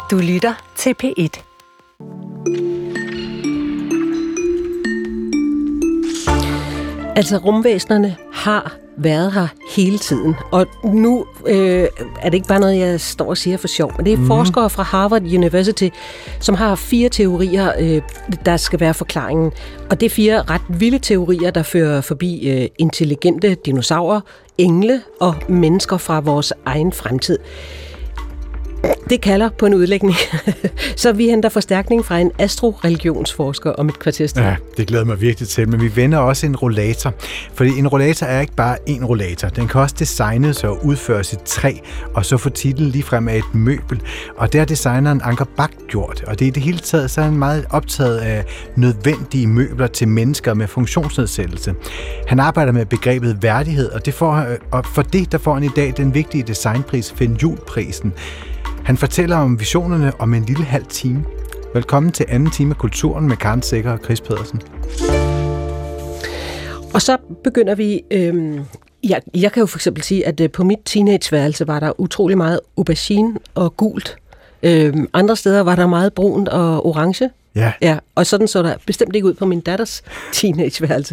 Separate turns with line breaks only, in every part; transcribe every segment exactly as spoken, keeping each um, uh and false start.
Du lytter til P et. Altså, rumvæsenerne har været her hele tiden, og nu øh, er det ikke bare noget, jeg står og siger for sjov, men det er mm. forskere fra Harvard University, som har fire teorier, øh, der skal være forklaringen. Og det er fire ret vilde teorier, der fører forbi øh, intelligente dinosaurer, engle og mennesker fra vores egen fremtid. Det kalder på en udlægning. Så vi henter forstærkning fra en astroreligionsforsker om et kvarters tid.
Ja, det glæder mig virkelig til. Men vi vender også en rollator. Fordi en rollator er ikke bare en rollator. Den kan også designes og udføres i træ, og så få titlen ligefrem af et møbel. Og det har designeren Anker Bach gjort. Og det er i det hele taget, så er han meget optaget af nødvendige møbler til mennesker med funktionsnedsættelse. Han arbejder med begrebet værdighed, og, det får, og for det der får han i dag den vigtige designpris, Finn Juhl-prisen. Han fortæller om visionerne om en lille halv time. Velkommen til anden time af Kulturen med Karen Secher og Chris Pedersen.
Og så begynder vi... Øhm, jeg, jeg kan jo for eksempel sige, at på mit teenageværelse var der utrolig meget aubergine og gult. Øhm, andre steder var der meget brunt og orange.
Ja.
Ja, og sådan så der bestemt ikke ud på min datters teenageværelse.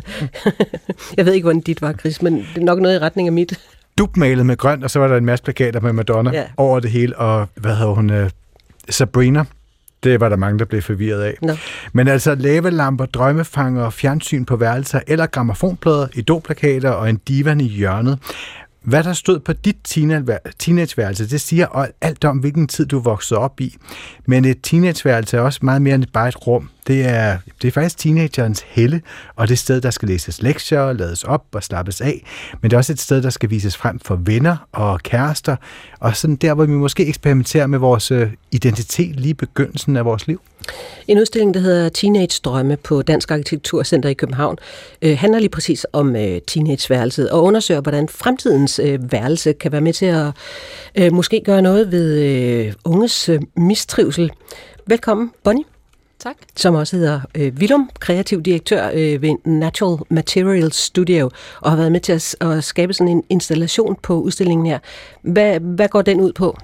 Jeg ved ikke, hvordan dit var, Chris, men det er nok noget i retning af mit.
Dubmalet med grønt, og så var der en masse plakater med Madonna ja. over det hele, og hvad hedder hun, uh, Sabrina, det var der mange, der blev forvirret af. No. Men altså lavalamper, drømmefanger, fjernsyn på værelser, eller grammofonplader, idolplakater og en divan i hjørnet. Hvad der stod på dit teenageværelse, det siger alt om, hvilken tid du voksede op i. Men et teenageværelse er også meget mere end bare et rum. Det er, det er faktisk teenagerens helle, og det er et sted, der skal læses lektier, lades op og slappes af. Men det er også et sted, der skal vises frem for venner og kærester, og sådan der, hvor vi måske eksperimenterer med vores identitet lige i begyndelsen af vores liv.
En udstilling, der hedder Teenage-drømme på Dansk Arkitekturcenter i København, øh, handler lige præcis om øh, teenageværelset og undersøger, hvordan fremtidens øh, værelse kan være med til at øh, måske gøre noget ved øh, unges øh, mistrivsel. Velkommen, Bonnie.
Tak.
Som også hedder øh, Willum, kreativ direktør øh, ved Natural Materials Studio, og har været med til at, at skabe sådan en installation på udstillingen her. Hvad, hvad går den ud på?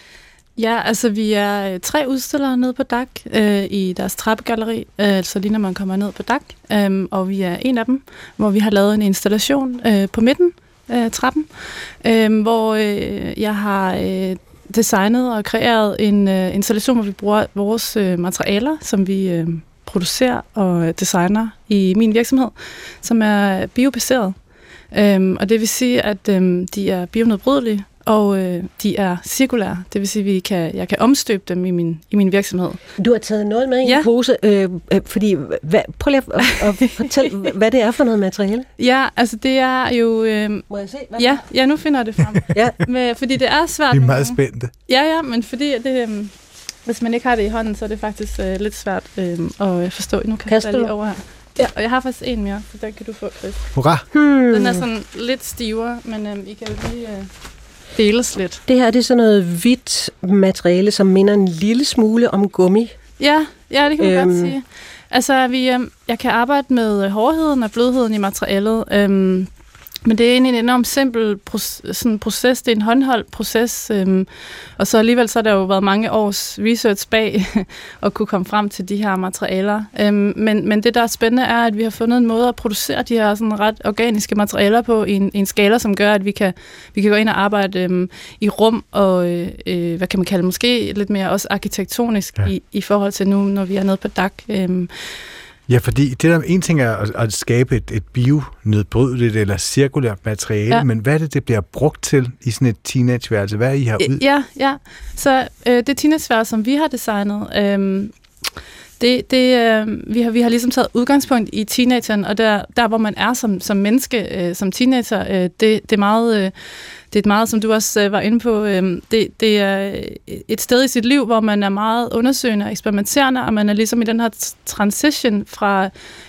Ja, altså vi er tre udstillere nede på D A C øh, i deres trappegalleri, øh, altså lige når man kommer ned på D A C, øh, og vi er en af dem, hvor vi har lavet en installation øh, på midten af trappen, øh, hvor øh, jeg har øh, designet og kreeret en øh, installation, hvor vi bruger vores øh, materialer, som vi øh, producerer og designer i min virksomhed, som er biobaseret. Øh, og det vil sige, at øh, de er bionedbrydelige, og øh, de er cirkulære. Det vil sige, at vi kan, jeg kan omstøbe dem i min, i min virksomhed.
Du har taget noget med i
ja.
en pose, øh, øh, fordi, hvad, prøv lige at, at fortælle, hvad det er for noget materiale.
Ja, altså det er jo... Øh,
Må jeg se? Hvad
ja, ja, nu finder jeg det frem. ja. Men, fordi det er svært.
Vi er meget spændte.
Ja, ja, men fordi det, øh, hvis man ikke har det i hånden, så er det faktisk øh, lidt svært øh, at forstå. Nu kan jeg lige over her. Ja, og jeg har faktisk en mere, så den kan du få, Chris.
Hurra!
Hmm. Den er sådan lidt stivere, men øh, I kan jo lige... Øh, deles lidt.
Det her det er sådan noget hvidt materiale, som minder en lille smule om gummi.
Ja, ja det kan man
øhm.
godt sige. Altså, vi, øh, jeg kan arbejde med hårdheden og blødheden i materialet, øhm, men det er egentlig en enormt simpel proces, sådan proces. Det er en håndholdt proces, øhm, og så alligevel så har der jo været mange års research bag at kunne komme frem til de her materialer. Øhm, men, men det, der er spændende, er, at vi har fundet en måde at producere de her sådan ret organiske materialer på i en, en skala, som gør, at vi kan, vi kan gå ind og arbejde øhm, i rum og, øh, hvad kan man kalde det, måske lidt mere også arkitektonisk ja. i, i forhold til nu, når vi er nede på D A C. Øhm,
Ja, fordi det der en ting er at, at skabe et, et bio-nedbrydeligt eller cirkulært materiale, ja. men hvad er det, det bliver brugt til i sådan et teenageværelse? Hvad er I har ud?
Ja, ja. Så øh, det teenageværelse, som vi har designet, øh, det, det, øh, vi, har, vi har ligesom taget udgangspunkt i teenageren, og der, der hvor man er som, som menneske, øh, som teenager, øh, det, det er meget... Øh, Det er meget, som du også øh, var inde på, øh, det, det er et sted i sit liv, hvor man er meget undersøgende og eksperimenterende, og man er ligesom i den her transition fra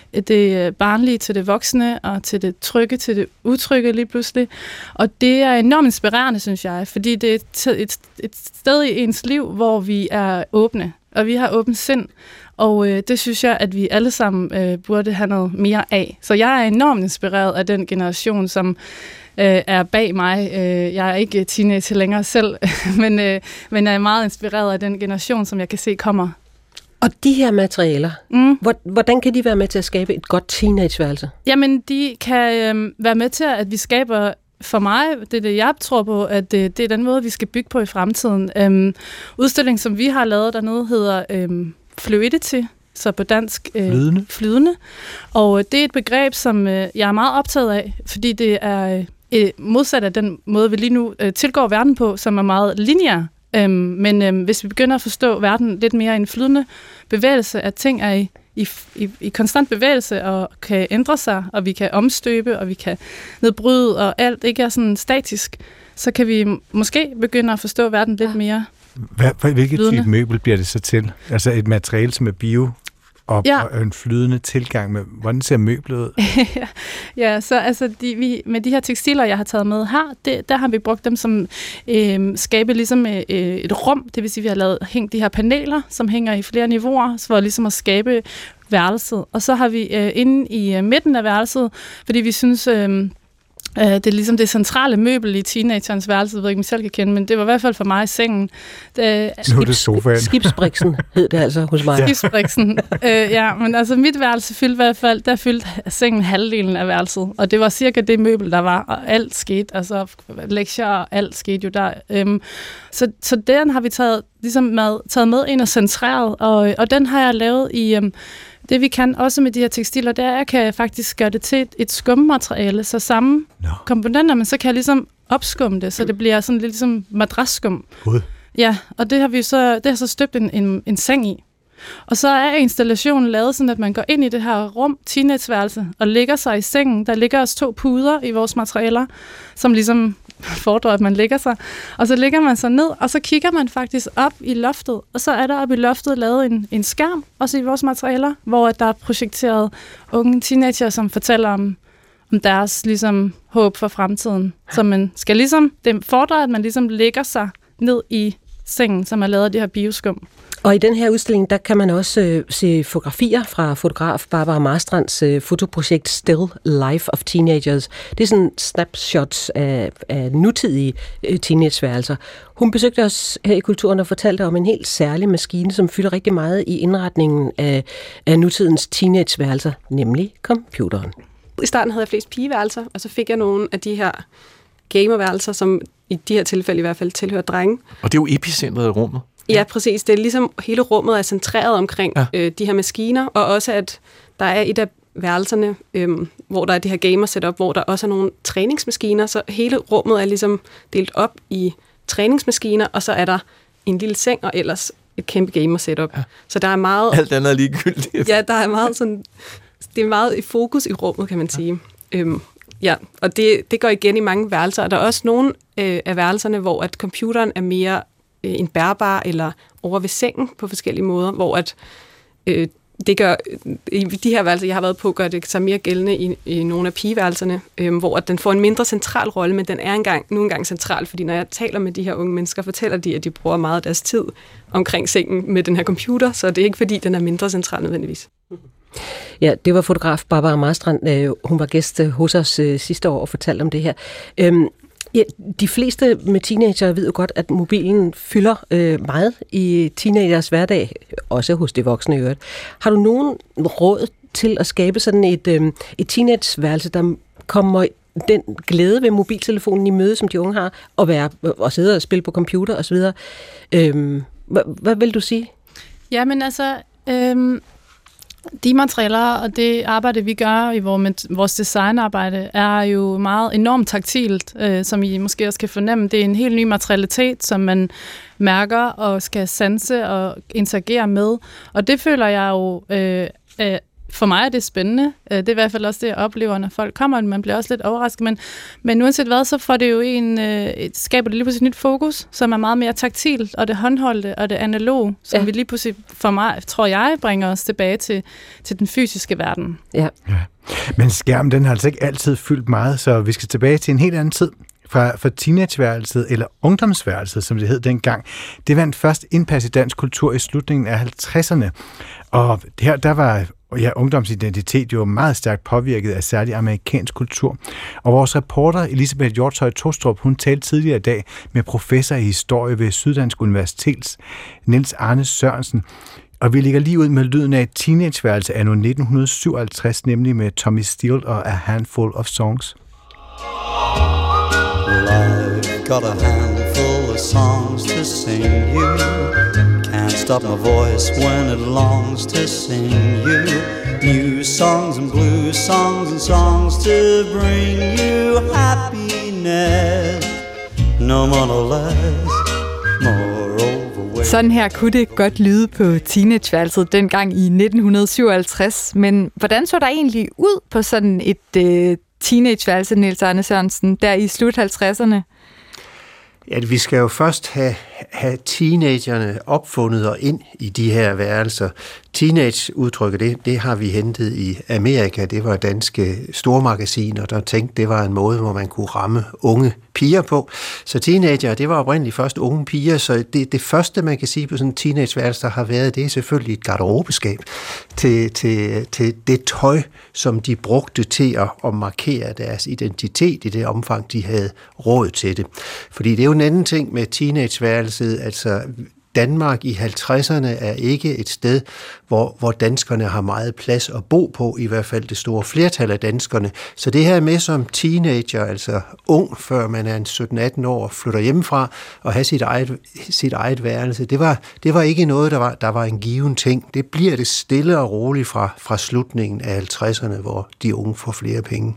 det barnlige til det voksne, og til det trygge til det utrygge lige pludselig. Og det er enormt inspirerende, synes jeg, fordi det er et, et, et sted i ens liv, hvor vi er åbne, og vi har åbent sind, og øh, det synes jeg, at vi alle sammen øh, burde have noget mere af. Så jeg er enormt inspireret af den generation, som øh, er bag mig. Øh, jeg er ikke teenager længere selv, men, øh, men jeg er meget inspireret af den generation, som jeg kan se kommer.
Og de her materialer, mm. hvordan kan de være med til at skabe et godt teenageværelse?
Jamen, de kan øh, være med til, at vi skaber, for mig, det er det, jeg tror på, at det, det er den måde, vi skal bygge på i fremtiden. Øhm, udstillingen, som vi har lavet dernede, hedder øhm, Fluidity, så på dansk øh,
flydende.
flydende. Og det er et begreb, som øh, jeg er meget optaget af, fordi det er øh, modsat af den måde, vi lige nu øh, tilgår verden på, som er meget lineær. Øhm, men øhm, hvis vi begynder at forstå verden lidt mere i en flydende bevægelse, at ting er i, i, i, i konstant bevægelse og kan ændre sig, og vi kan omstøbe, og vi kan nedbryde, og alt ikke er sådan statisk, så kan vi måske begynde at forstå verden lidt mere.
Hvad, hvilket flydende. Type møbel bliver det så til? Altså et materiale, som er bio og, ja. og en flydende tilgang med, hvordan ser møblet ud?
ja, så altså de, vi, med de her tekstiler, jeg har taget med her, det, der har vi brugt dem som øh, skabe ligesom øh, et rum, det vil sige, vi har lavet hængt de her paneler, som hænger i flere niveauer, for ligesom at skabe værelset. Og så har vi øh, inde i øh, midten af værelset, fordi vi synes... Øh, Det er ligesom det centrale møbel i teenagerens værelse, jeg ved ikke, om jeg selv kan kende, men det var i hvert fald for mig i sengen.
Det, nu er det sofaen.
Skibsbriksen hed det altså hos mig.
Ja. Skibsbriksen, øh, ja, men altså mit værelse fyldte i hvert fald, der fyldte sengen halvdelen af værelset, og det var cirka det møbel, der var, og alt skete, altså lektier og alt skete jo der. Øhm, så, så den har vi taget, ligesom med, taget med ind og centreret, og, og den har jeg lavet i... Øhm, Det vi kan også med de her tekstiler, det er, at jeg kan faktisk gøre det til et, et skummateriale, så samme no. komponenter, men så kan jeg ligesom opskumme det, så det bliver sådan lidt ligesom madrasskum.
God.
Ja, og det har vi så, det har så støbt en, en, en seng i. Og så er installationen lavet sådan, at man går ind i det her rum, teenageværelse, og ligger sig i sengen. Der ligger også to puder i vores materialer, som ligesom fordrer, at man ligger sig. Og så ligger man sig ned, og så kigger man faktisk op i loftet, og så er der oppe i loftet lavet en, en skærm, også i vores materialer, hvor der er projekteret unge teenager, som fortæller om, om deres ligesom, håb for fremtiden. Så man skal ligesom, det fordrer, at man ligesom ligger sig ned i sengen, som er lavet af det her bioskum.
Og i den her udstilling, der kan man også øh, se fotografier fra fotograf Barbara Marstrands øh, fotoprojekt Still Life of Teenagers. Det er sådan snapshots af, af nutidige øh, teenageværelser. Hun besøgte os her i Kulturen og fortalte om en helt særlig maskine, som fylder rigtig meget i indretningen af, af nutidens teenageværelser, nemlig computeren.
I starten havde jeg flest pigeværelser, og så fik jeg nogle af de her gamerværelser, som i de her tilfælde i hvert fald tilhører drenge.
Og det er jo epicentret i rummet.
Ja, præcis. Det er ligesom hele rummet er centreret omkring ja. øh, de her maskiner, og også at der er et af værelserne, øh, hvor der er det her gamer-setup, hvor der også er nogle træningsmaskiner, så hele rummet er ligesom delt op i træningsmaskiner, og så er der en lille seng, og ellers et kæmpe gamer-setup. Ja. Så der er meget...
Alt andet er ligegyldigt.
Ja, der er meget sådan... Det er meget i fokus i rummet, kan man sige. Ja. Øhm, ja, og det, det går igen i mange værelser, og der er også nogle øh, af værelserne, hvor at computeren er mere en bærbar eller over ved sengen på forskellige måder, hvor at øh, det gør, i de her værelser, jeg har været på, gør det så mere gældende i, i nogle af pigeværelserne, øh, hvor at den får en mindre central rolle, men den er engang, nu engang central, fordi når jeg taler med de her unge mennesker, fortæller de, at de bruger meget af deres tid omkring sengen med den her computer, så det er ikke fordi, den er mindre central nødvendigvis.
Ja, det var fotograf Barbara Marstrand. Hun var gæst hos os sidste år og fortalte om det her. Øhm, Ja, de fleste med teenager ved jo godt, at mobilen fylder øh, meget i teenagers hverdag, også hos de voksne i øvrigt. Har du nogen råd til at skabe sådan et, øh, et teenageværelse, der kommer den glæde ved mobiltelefonen i møde, som de unge har, og, være, og sidde og spille på computer osv.? Øh, hvad, hvad vil du sige?
Jamen altså... Øh... De materialer og det arbejde, vi gør i vores designarbejde, er jo meget enormt taktilt, øh, som I måske også kan fornemme. Det er en helt ny materialitet, som man mærker og skal sanse og interagere med. Og det føler jeg jo... Øh, øh, For mig er det spændende. Det er i hvert fald også det, jeg oplever, når folk kommer, man bliver også lidt overrasket. Men, men uanset hvad, så får det jo en, et, skaber det lige pludselig et nyt fokus, som er meget mere taktilt, og det håndholdte og det analoge, som ja. vi lige pludselig, for mig, tror jeg, bringer os tilbage til, til den fysiske verden.
Ja.
Ja. Men skærmen, den har altså ikke altid fyldt meget, så vi skal tilbage til en helt anden tid. Fra, fra teenageværelset, eller ungdomsværelset, som det hed dengang. Det vandt først indpas i dansk kultur i slutningen af halvtredserne. Og her, der var ja, ungdomsidentitet jo meget stærkt påvirket af særlig amerikansk kultur. Og vores reporter Elisabeth Hjortshøj Tostrup, hun talte tidligere i dag med professor i historie ved Syddansk Universitets, Niels Arne Sørensen. Og vi ligger lige ud med lyden af et teenageværelse anno nitten syvoghalvtreds, nemlig med Tommy Steele og A Handful of Songs.
Well, I've got a handful of songs to sing you. Can't stop my voice when it longs to sing you. New songs and blues songs and songs to bring you happiness. No more, no less, more.
Sådan her kunne det godt lyde på teenageværelset dengang i nitten syvoghalvtreds, men hvordan så der egentlig ud på sådan et øh, teenageværelse, Niels Arne Sørensen, der i slut halvtredserne?
Ja, vi skal jo først have, have teenagerne opfundet og ind i de her værelser. Teenage-udtrykket, det, det har vi hentet i Amerika. Det var danske stormagasiner, der tænkte, det var en måde, hvor man kunne ramme unge piger på. Så teenager, det var oprindeligt først unge piger, så det, det første, man kan sige på sådan en teenageværelse, der har været, det er selvfølgelig et garderobeskab til, til, til det tøj, som de brugte til at, at markere deres identitet i det omfang, de havde råd til det. Fordi det er jo en anden ting med teenageværelset, altså Danmark i halvtredserne er ikke et sted, hvor, hvor danskerne har meget plads at bo på, i hvert fald det store flertal af danskerne. Så det her med som teenager, altså ung, før man er en sytten atten år og flytter hjemmefra og have sit eget, sit eget værelse, det var, det var ikke noget, der var, der var en given ting. Det bliver det stille og roligt fra, fra slutningen af halvtredserne, hvor de unge får flere penge.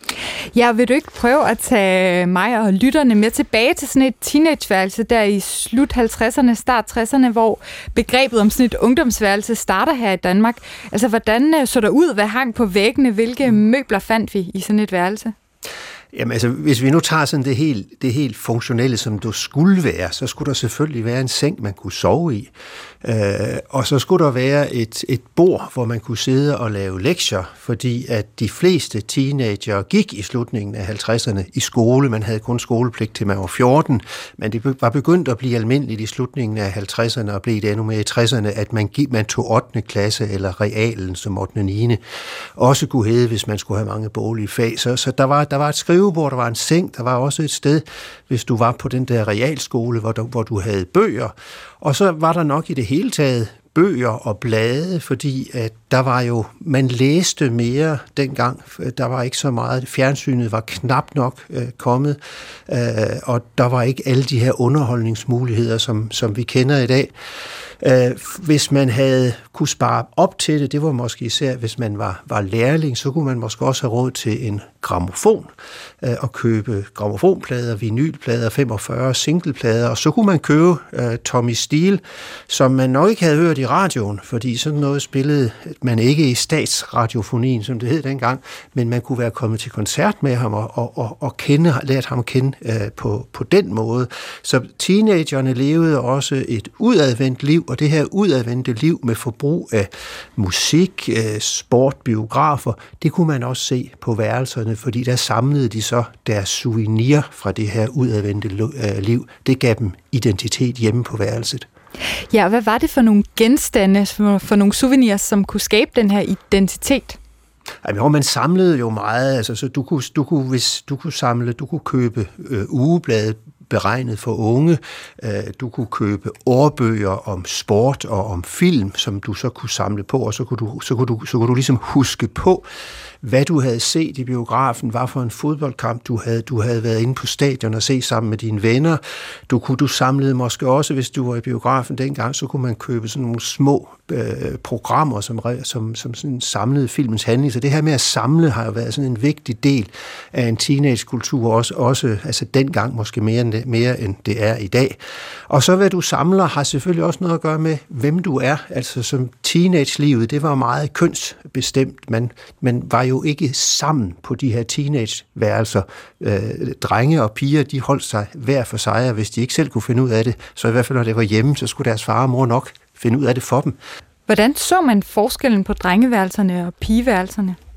Ja, vil du ikke prøve at tage mig og lytterne med tilbage til sådan et teenageværelse der i slut halvtredserne, start tresserne, hvor begrebet om sådan et ungdomsværelse starter her i Danmark? Altså, hvordan så der ud? Hvad hang på væggene? Hvilke møbler fandt vi i sådan et værelse?
Jamen altså, hvis vi nu tager sådan det helt, det helt funktionelle, som du skulle være, så skulle der selvfølgelig være en seng, man kunne sove i. Øh, og så skulle der være et, et bord, hvor man kunne sidde og lave lektier, fordi at de fleste teenager gik i slutningen af halvtredserne i skole. Man havde kun skolepligt til man var fjorten, men det var begyndt at blive almindeligt i slutningen af halvtredserne og blev det endnu mere i tresserne, at man, gik, man tog ottende klasse eller realen som ottende niende også kunne hedde, hvis man skulle have mange boglige fag. Så, så der, var, der var et skrivebord, der var en seng, der var også et sted, hvis du var på den der realskole, hvor du, hvor du havde bøger. Og så var der nok i det hele taget bøger og blade, fordi at der var jo, man læste mere dengang, der var ikke så meget, fjernsynet var knap nok øh, kommet, øh, og der var ikke alle de her underholdningsmuligheder, som, som vi kender i dag. Øh, hvis man havde kunne spare op til det, det var måske især, hvis man var, var lærling, så kunne man måske også have råd til en grammofon, øh, og købe grammofonplader, vinylplader, femogfyrre singleplader, og så kunne man købe øh, Tommy Steele, som man nok ikke havde hørt i radioen, fordi sådan noget spillede man ikke i statsradiofonien, som det hed dengang, men man kunne være kommet til koncert med ham og, og, og, og kende, lært ham at kende øh, på, på den måde. Så teenagerne levede også et udadvendt liv, og det her udadvendte liv med forbrug af musik, øh, sport, biografer, det kunne man også se på værelserne, fordi der samlede de så deres souvenir fra det her udadvendte liv. Det gav dem identitet hjemme på værelset.
Ja, hvad var det for nogle genstande, for, for nogle souvenirs, som kunne skabe den her identitet?
Jamen, man samlede jo meget, altså, så du kunne, du kunne, hvis du kunne samle, du kunne købe øh, ugeblade beregnet for unge, øh, du kunne købe årbøger om sport og om film, som du så kunne samle på, og så kunne du, så kunne du, så kunne du ligesom huske på, hvad du havde set i biografen, hvad for en fodboldkamp du havde, du havde været inde på stadion og se sammen med dine venner. Du kunne du samlede måske også, hvis du var i biografen dengang, så kunne man købe sådan nogle små øh, programmer, som, som, som sådan samlede filmens handling. Så det her med at samle har jo været sådan en vigtig del af en teenagekultur, også, også altså dengang måske mere end, det, mere end det er i dag. Og så hvad du samler har selvfølgelig også noget at gøre med, hvem du er. Altså som teenage-livet, det var meget kønsbestemt. Man, man var jo ikke sammen på de her teenage-værelser. Øh, drenge og piger, de holdt sig hver for sig, og hvis de ikke selv kunne finde ud af det, så i hvert fald når det var hjemme, så skulle deres far og mor nok finde ud af det for dem.
Hvordan så man forskellen på drengeværelserne og pigeværelserne?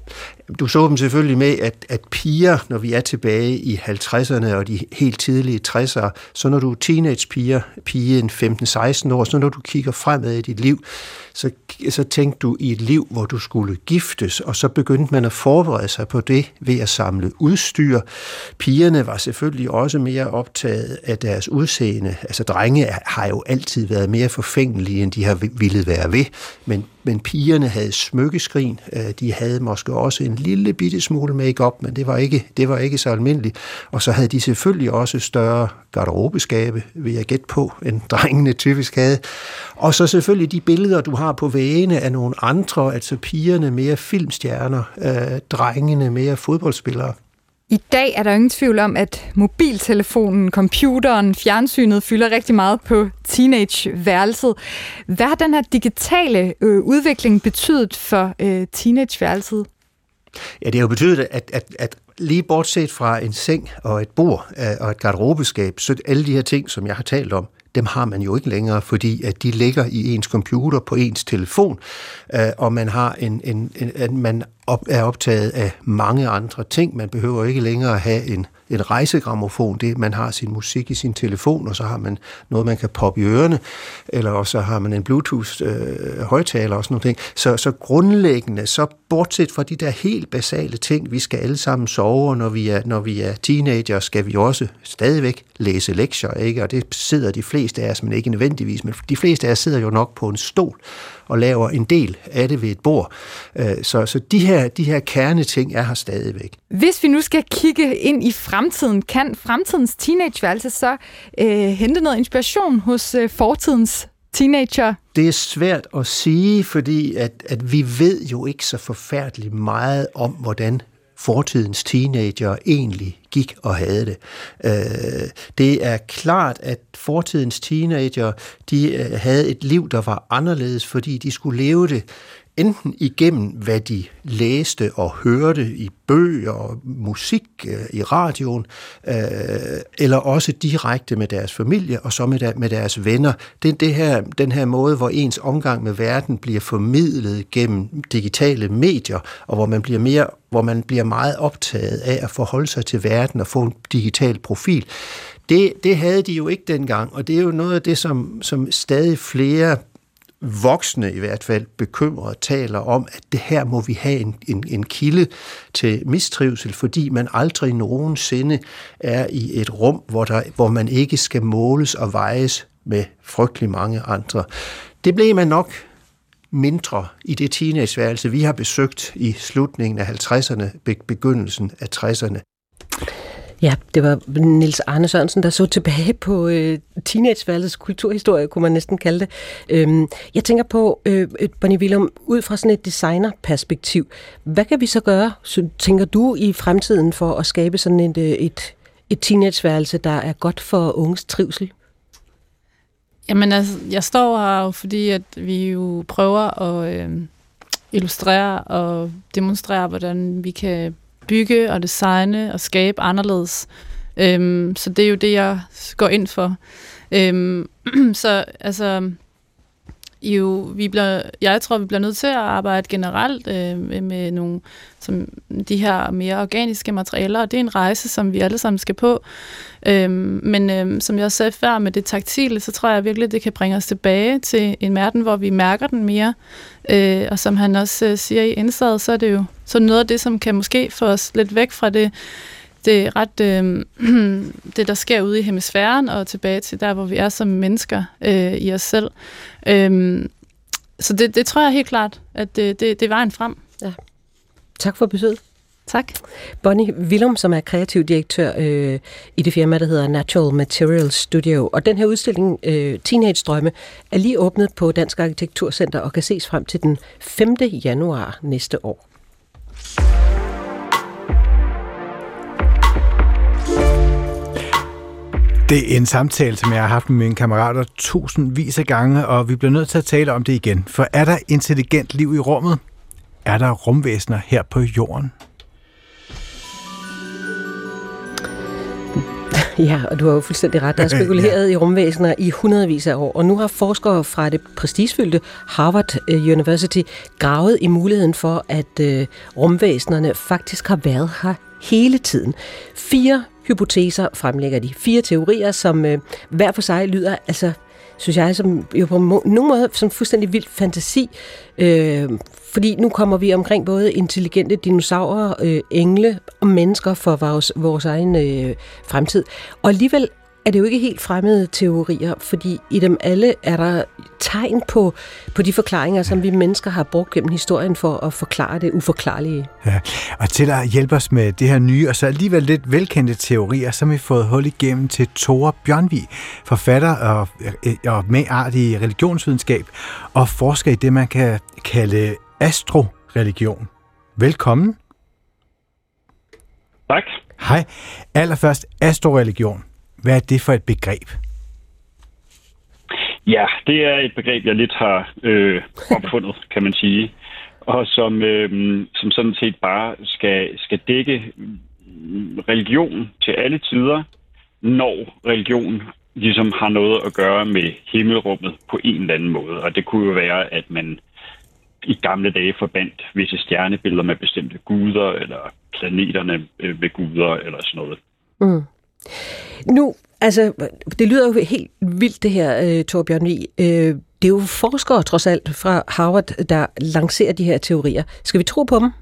Du så dem selvfølgelig med, at, at piger, når vi er tilbage i halvtredserne og de helt tidlige tressere, så når du er teenagepiger, pigen femten seksten år, så når du kigger fremad i dit liv, så, så tænkte du i et liv, hvor du skulle giftes, og så begyndte man at forberede sig på det ved at samle udstyr. Pigerne var selvfølgelig også mere optaget af deres udseende. Altså drenge har jo altid været mere forfængelige, end de har ville være ved, men Men pigerne havde smykkeskrin, de havde måske også en lille bitte smule make-up, men det var ikke, det var ikke så almindeligt. Og så havde de selvfølgelig også større garderobeskabe, vil jeg gætte på, end drengene typisk havde. Og så selvfølgelig de billeder, du har på væggene af nogle andre, altså pigerne mere filmstjerner, øh, drengene mere fodboldspillere.
I dag er der ingen tvivl om, at mobiltelefonen, computeren, fjernsynet fylder rigtig meget på teenageværelset. Hvad har den her digitale øh, udvikling betydet for øh, teenageværelset?
Ja, det har jo betydet, at, at, at lige bortset fra en seng og et bord øh, og et garderobeskab, så alle de her ting, som jeg har talt om, dem har man jo ikke længere, fordi at de ligger i ens computer på ens telefon, øh, og man har en, en, en, en man op, er optaget af mange andre ting. Man behøver ikke længere have en, en rejsegrammofon. Det, man har sin musik i sin telefon, og så har man noget, man kan poppe i ørerne, eller også har man en Bluetooth-højtaler øh, og sådan noget ting. Så, så grundlæggende, så bortset fra de der helt basale ting, vi skal alle sammen sove, og når vi er, når vi er teenager, skal vi også stadigvæk læse lektier, ikke? Og det sidder de fleste af os, men ikke nødvendigvis, men de fleste af os sidder jo nok på en stol og laver en del af det ved et bord. Så, så de her, de her kerneting er her stadigvæk.
Hvis vi nu skal kigge ind i fremtiden, kan fremtidens teenageværelse så øh, hente noget inspiration hos øh, fortidens teenager?
Det er svært at sige, fordi at, at vi ved jo ikke så forfærdeligt meget om, hvordan fortidens teenager egentlig gik og havde det. Det er klart, at fortidens teenager, de havde et liv, der var anderledes, fordi de skulle leve det enten igennem, hvad de læste og hørte i bøger og musik i radioen, eller også direkte med deres familie og så med deres venner. Det er det her, den her måde, hvor ens omgang med verden bliver formidlet gennem digitale medier, og hvor man bliver mere, hvor man bliver meget optaget af at forholde sig til verden og få en digital profil. Det, det havde de jo ikke dengang, og det er jo noget af det, som, som stadig flere voksne i hvert fald bekymret taler om, at det her må vi have en, en, en kilde til mistrivsel, fordi man aldrig nogensinde er i et rum, hvor, der, hvor man ikke skal måles og vejes med frygtelig mange andre. Det blev man nok mindre i det teenageværelse, vi har besøgt i slutningen af halvtredserne, begyndelsen af tresserne.
Ja, det var Niels Arne Sørensen, der så tilbage på øh, teenageværelsets kulturhistorie, kunne man næsten kalde det. Øhm, jeg tænker på, øh, Bonnie Willum, ud fra sådan et designerperspektiv, hvad kan vi så gøre, så tænker du, i fremtiden for at skabe sådan et, et, et teenageværelse, der er godt for unges trivsel?
Jamen altså, jeg står her jo, fordi at vi jo prøver at øh, illustrere og demonstrere, hvordan vi kan bygge og designe og skabe anderledes. Øhm, så det er jo det, jeg går ind for. Øhm, så altså, jo, vi bliver, jeg tror, vi bliver nødt til at arbejde generelt øh, med nogle, som de her mere organiske materialer, og det er en rejse, som vi alle sammen skal på. Øhm, men øh, som jeg også sagde før med det taktile, så tror jeg virkelig, det kan bringe os tilbage til en verden, hvor vi mærker den mere. Øh, og som han også øh, siger i indslaget, så er det jo så noget af det, som kan måske få os lidt væk fra det, det ret øh, det, der sker ude i hemisfæren, og tilbage til der, hvor vi er som mennesker øh, i os selv. Øh, så det, det tror jeg helt klart, at det, det, det er vejen frem.
Ja. Tak for besøget.
Tak.
Bonnie Willum, som er kreativ direktør øh, i det firma, der hedder Natural Materials Studio. Og den her udstilling, øh, Teenage Drømme, er lige åbnet på Dansk Arkitekturcenter og kan ses frem til den femte januar næste år.
Det er en samtale, som jeg har haft med mine kammerater tusindvis af gange, og vi bliver nødt til at tale om det igen. For er der intelligent liv i rummet? Er der rumvæsener her på jorden?
Ja, og du har jo fuldstændig ret. Der er spekuleret ja. i rumvæsener i hundredvis af år, og nu har forskere fra det prestigefyldte Harvard University gravet i muligheden for, at øh, rumvæsenerne faktisk har været her hele tiden. Fire hypoteser fremlægger de. Fire teorier, som øh, hver for sig lyder, altså, synes jeg, som jo på nogen måde som fuldstændig vild fantasi. Øh, fordi nu kommer vi omkring både intelligente dinosaurer, øh, engle og mennesker for vores, vores egen øh, fremtid. Og alligevel er det jo ikke helt fremmede teorier, fordi i dem alle er der tegn på, på de forklaringer, som vi mennesker har brugt gennem historien for at forklare det uforklarlige.
Ja, og til at hjælpe os med det her nye, og så alligevel lidt velkendte teorier, så har vi fået hul igennem til Tore Bjørnvig, forfatter og, og medart i religionsvidenskab, og forsker i det, man kan kalde astroreligion. Velkommen.
Tak.
Hej. Allerførst astroreligion. Hvad er det for et begreb?
Ja, det er et begreb, jeg lidt har øh, opfundet, kan man sige. Og som, øh, som sådan set bare skal, skal dække religion til alle tider, når religion ligesom har noget at gøre med himmelrummet på en eller anden måde. Og det kunne jo være, at man i gamle dage forbandt visse stjernebilleder med bestemte guder, eller planeterne ved guder, eller sådan noget.
Mm. Nu, altså, det lyder jo helt vildt det her, uh, Tore Bjørnvig. Uh, det er jo forskere, trods alt, fra Harvard, der lancerer de her teorier. Skal vi tro på dem?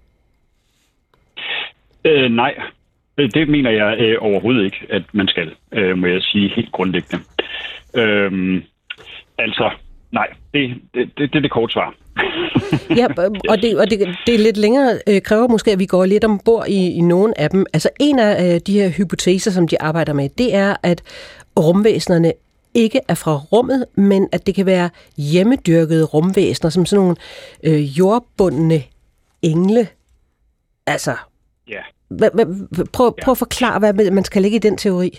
Uh, nej, det mener jeg uh, overhovedet ikke, at man skal, uh, må jeg sige helt grundlæggende. Uh, altså, nej, det, det, det, det er det korte svar.
Ja, og, det, og det, det er lidt længere, øh, kræver måske, at vi går lidt ombord i, i nogle af dem. Altså en af øh, de her hypoteser, som de arbejder med, det er, at rumvæsenerne ikke er fra rummet, men at det kan være hjemmedyrkede rumvæsener, som sådan nogle øh, jordbundne engle. Altså,
ja.
Hva, hva, prøv, prøv at forklare, hvad man skal lægge i den teori.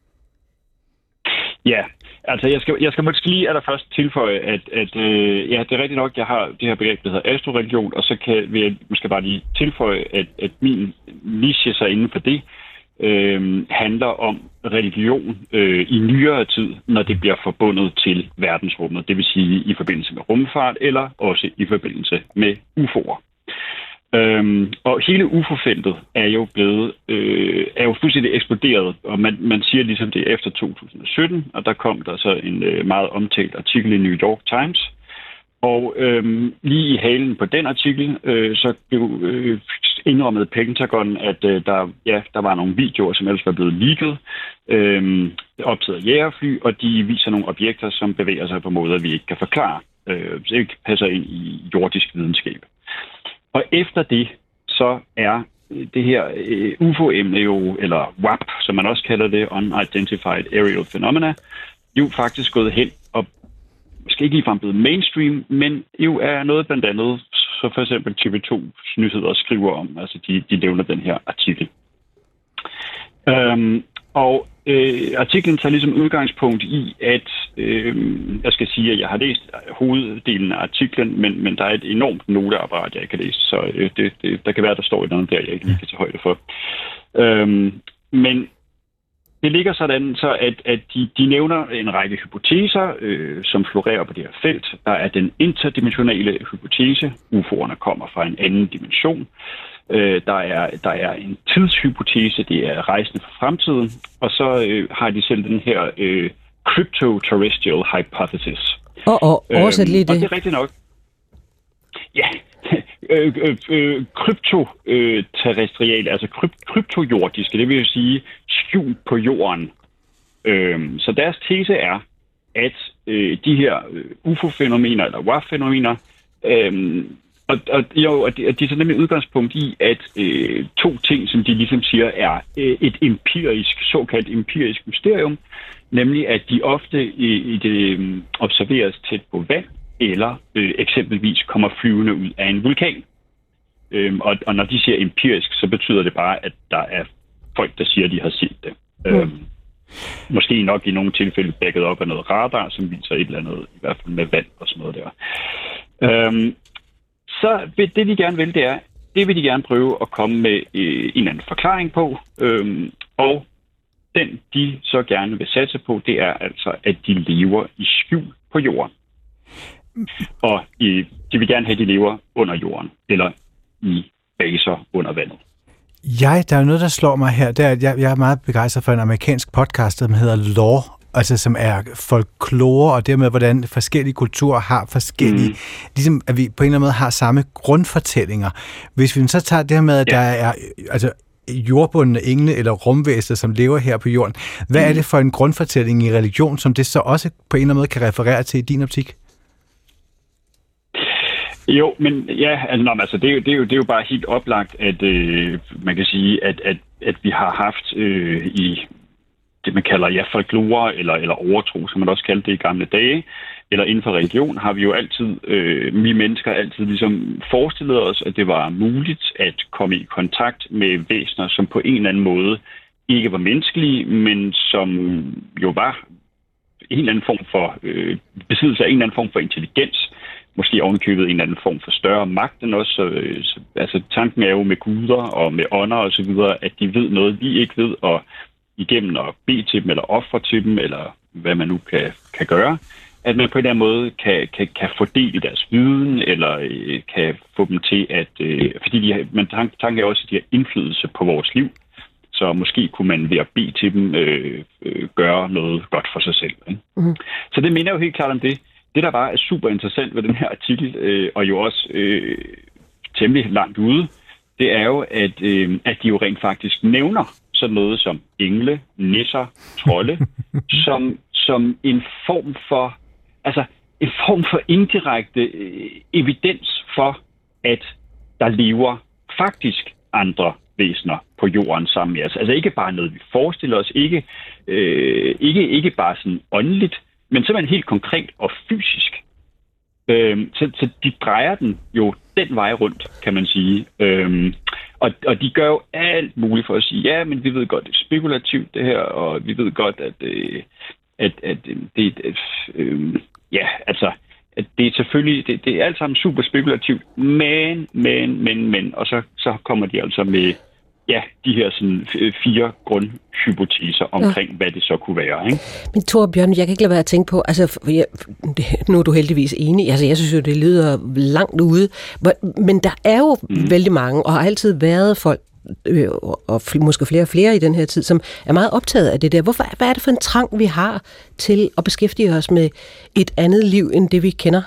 Ja, altså jeg skal, jeg skal måske lige allerførst tilføje, at, at øh, ja, det er rigtigt nok, jeg har det her begreb, der hedder astroreligion, og så kan vil jeg måske bare lige tilføje, at, at min niche så inden for det øh, handler om religion øh, i nyere tid, når det bliver forbundet til verdensrummet, det vil sige i forbindelse med rumfart, eller også i forbindelse med U F O'er. Øhm, og hele U F O-feltet er jo blevet øh, er jo fuldstændig eksploderet, og man, man siger ligesom det efter to tusind og sytten, og der kom der så en øh, meget omtalt artikel i New York Times, og øh, lige i halen på den artikel, øh, så blev øh, indrømmet Pentagon, at øh, der, ja, der var nogle videoer, som ellers var blevet leaget, øh, optaget af jægerfly, og de viser nogle objekter, som bevæger sig på måder, vi ikke kan forklare, øh, så ikke passer ind i jordisk videnskab. Og efter det, så er det her U F O-emne jo, eller W A P, som man også kalder det, Unidentified Aerial Phenomena, jo faktisk gået hen og måske ikke ligefrem blevet mainstream, men jo er noget blandt andet, så for eksempel T V to's nyheder skriver om, altså de, de nævner den her artikel. Um, og øh, artiklen tager ligesom udgangspunkt i, at øh, jeg skal sige, at jeg har læst hoveddelen af artiklen, men, men der er et enormt noteapparat, jeg ikke kan læse, så øh, det, det, der kan være, der står et eller andet der, jeg ikke lige kan tage højde for. Um, men det ligger sådan, så at, at de, de nævner en række hypoteser, øh, som florerer på det her felt. Der er den interdimensionale hypotese, U F O'erne kommer fra en anden dimension. Øh, der, er, der er en tidshypotese, det er rejsende fra fremtiden. Og så øh, har de selv den her øh, crypto-terrestrial hypothesis.
Og, og oversæt lige det.
Og det er rigtigt nok. Ja, øh, øh, øh, kryptoterrestriale, altså kryp- kryptojordiske, det vil sige skjult på jorden. Øh, så deres tese er, at øh, de her U F O-fænomener, eller W A P-fænomener, øh, og, og, jo, og de, de er så nemlig udgangspunkt i, at øh, to ting, som de ligesom siger, er øh, et empirisk, såkaldt empirisk mysterium, nemlig at de ofte i, i det øh, observeres tæt på vand, eller øh, eksempelvis kommer flyvende ud af en vulkan. Øhm, og, og når de siger empirisk, så betyder det bare, at der er folk, der siger, at de har set det. Mm. Øhm, måske nok i nogle tilfælde backet op af noget radar, som viser et eller andet, i hvert fald med vand og sådan noget der. Øhm, så det, de gerne vil, det er, det vil de gerne prøve at komme med øh, en eller anden forklaring på. Øhm, og den, de så gerne vil satse på, det er altså, at de lever i skjul på jorden. Og i, de vil gerne have, at de lever under jorden, eller i baser under vandet.
Jeg, der er noget, der slår mig her, det er, at jeg, jeg er meget begejstret for en amerikansk podcast, der hedder Lore, altså som er folklore, og dermed, hvordan forskellige kulturer har forskellige, mm. ligesom at vi på en eller anden måde har samme grundfortællinger. Hvis vi så tager det her med, at ja. der er altså jordbundne engle eller rumvæsener, som lever her på jorden, hvad mm. er det for en grundfortælling i religion, som det så også på en eller anden måde kan referere til i din optik?
Jo, men ja, altså, altså det, er jo, det, er jo, det er jo bare helt oplagt, at øh, man kan sige, at, at, at vi har haft øh, i det, man kalder ja, folklore eller, eller overtro, som man også kaldte det i gamle dage, eller inden for religion, har vi jo altid, øh, vi mennesker altid ligesom forestillet os, at det var muligt at komme i kontakt med væsener, som på en eller anden måde ikke var menneskelige, men som jo var en eller anden form for øh, besiddelse af en eller anden form for intelligens, måske ovenikøbet en eller anden form for større magt end os. Øh, altså tanken er jo med guder og med ånder og så videre, at de ved noget, vi ikke ved, og igennem at bede til dem, eller ofre til dem, eller hvad man nu kan, kan gøre, at man på en eller anden måde kan, kan, kan få del i deres viden, eller øh, kan få dem til at... Øh, fordi de har, man tanken er også, at de har indflydelse på vores liv, så måske kunne man ved at bede til dem øh, øh, gøre noget godt for sig selv. Ikke? Mm-hmm. Så det mener jeg jo helt klart om det. Det, der bare er super interessant ved den her artikel, øh, og jo også øh, temmelig langt ude, det er jo, at, øh, at de jo rent faktisk nævner sådan noget som engle, nisser, trolde, som, som en form for, altså en form for indirekte øh, evidens for, at der lever faktisk andre væsener på jorden sammen med os. Altså ikke bare noget, vi forestiller os, ikke, øh, ikke, ikke bare sådan åndeligt, men simpelthen helt konkret og fysisk. Øhm, så, så de drejer den jo den vej rundt, kan man sige. Øhm, og, og de gør jo alt muligt for at sige, ja, men vi ved godt, det er spekulativt det her, og vi ved godt, at, øh, at, at det er... Øh, ja, altså, at det er selvfølgelig... Det, det er alt sammen super spekulativt, men, men, men, men... Og så, så kommer de altså med... Ja, de her sådan fire grundhypoteser omkring, ja. hvad det så kunne være. Ikke?
Men Torbjørn, jeg kan ikke lade være at tænke på, altså, jeg, nu er du heldigvis enig, altså jeg synes jo, det lyder langt ude, men der er jo mm. vældig mange, og har altid været folk, øh, og måske flere og flere i den her tid, som er meget optaget af det der. Hvorfor, hvad er det for en trang, vi har til at beskæftige os med et andet liv, end det vi kender?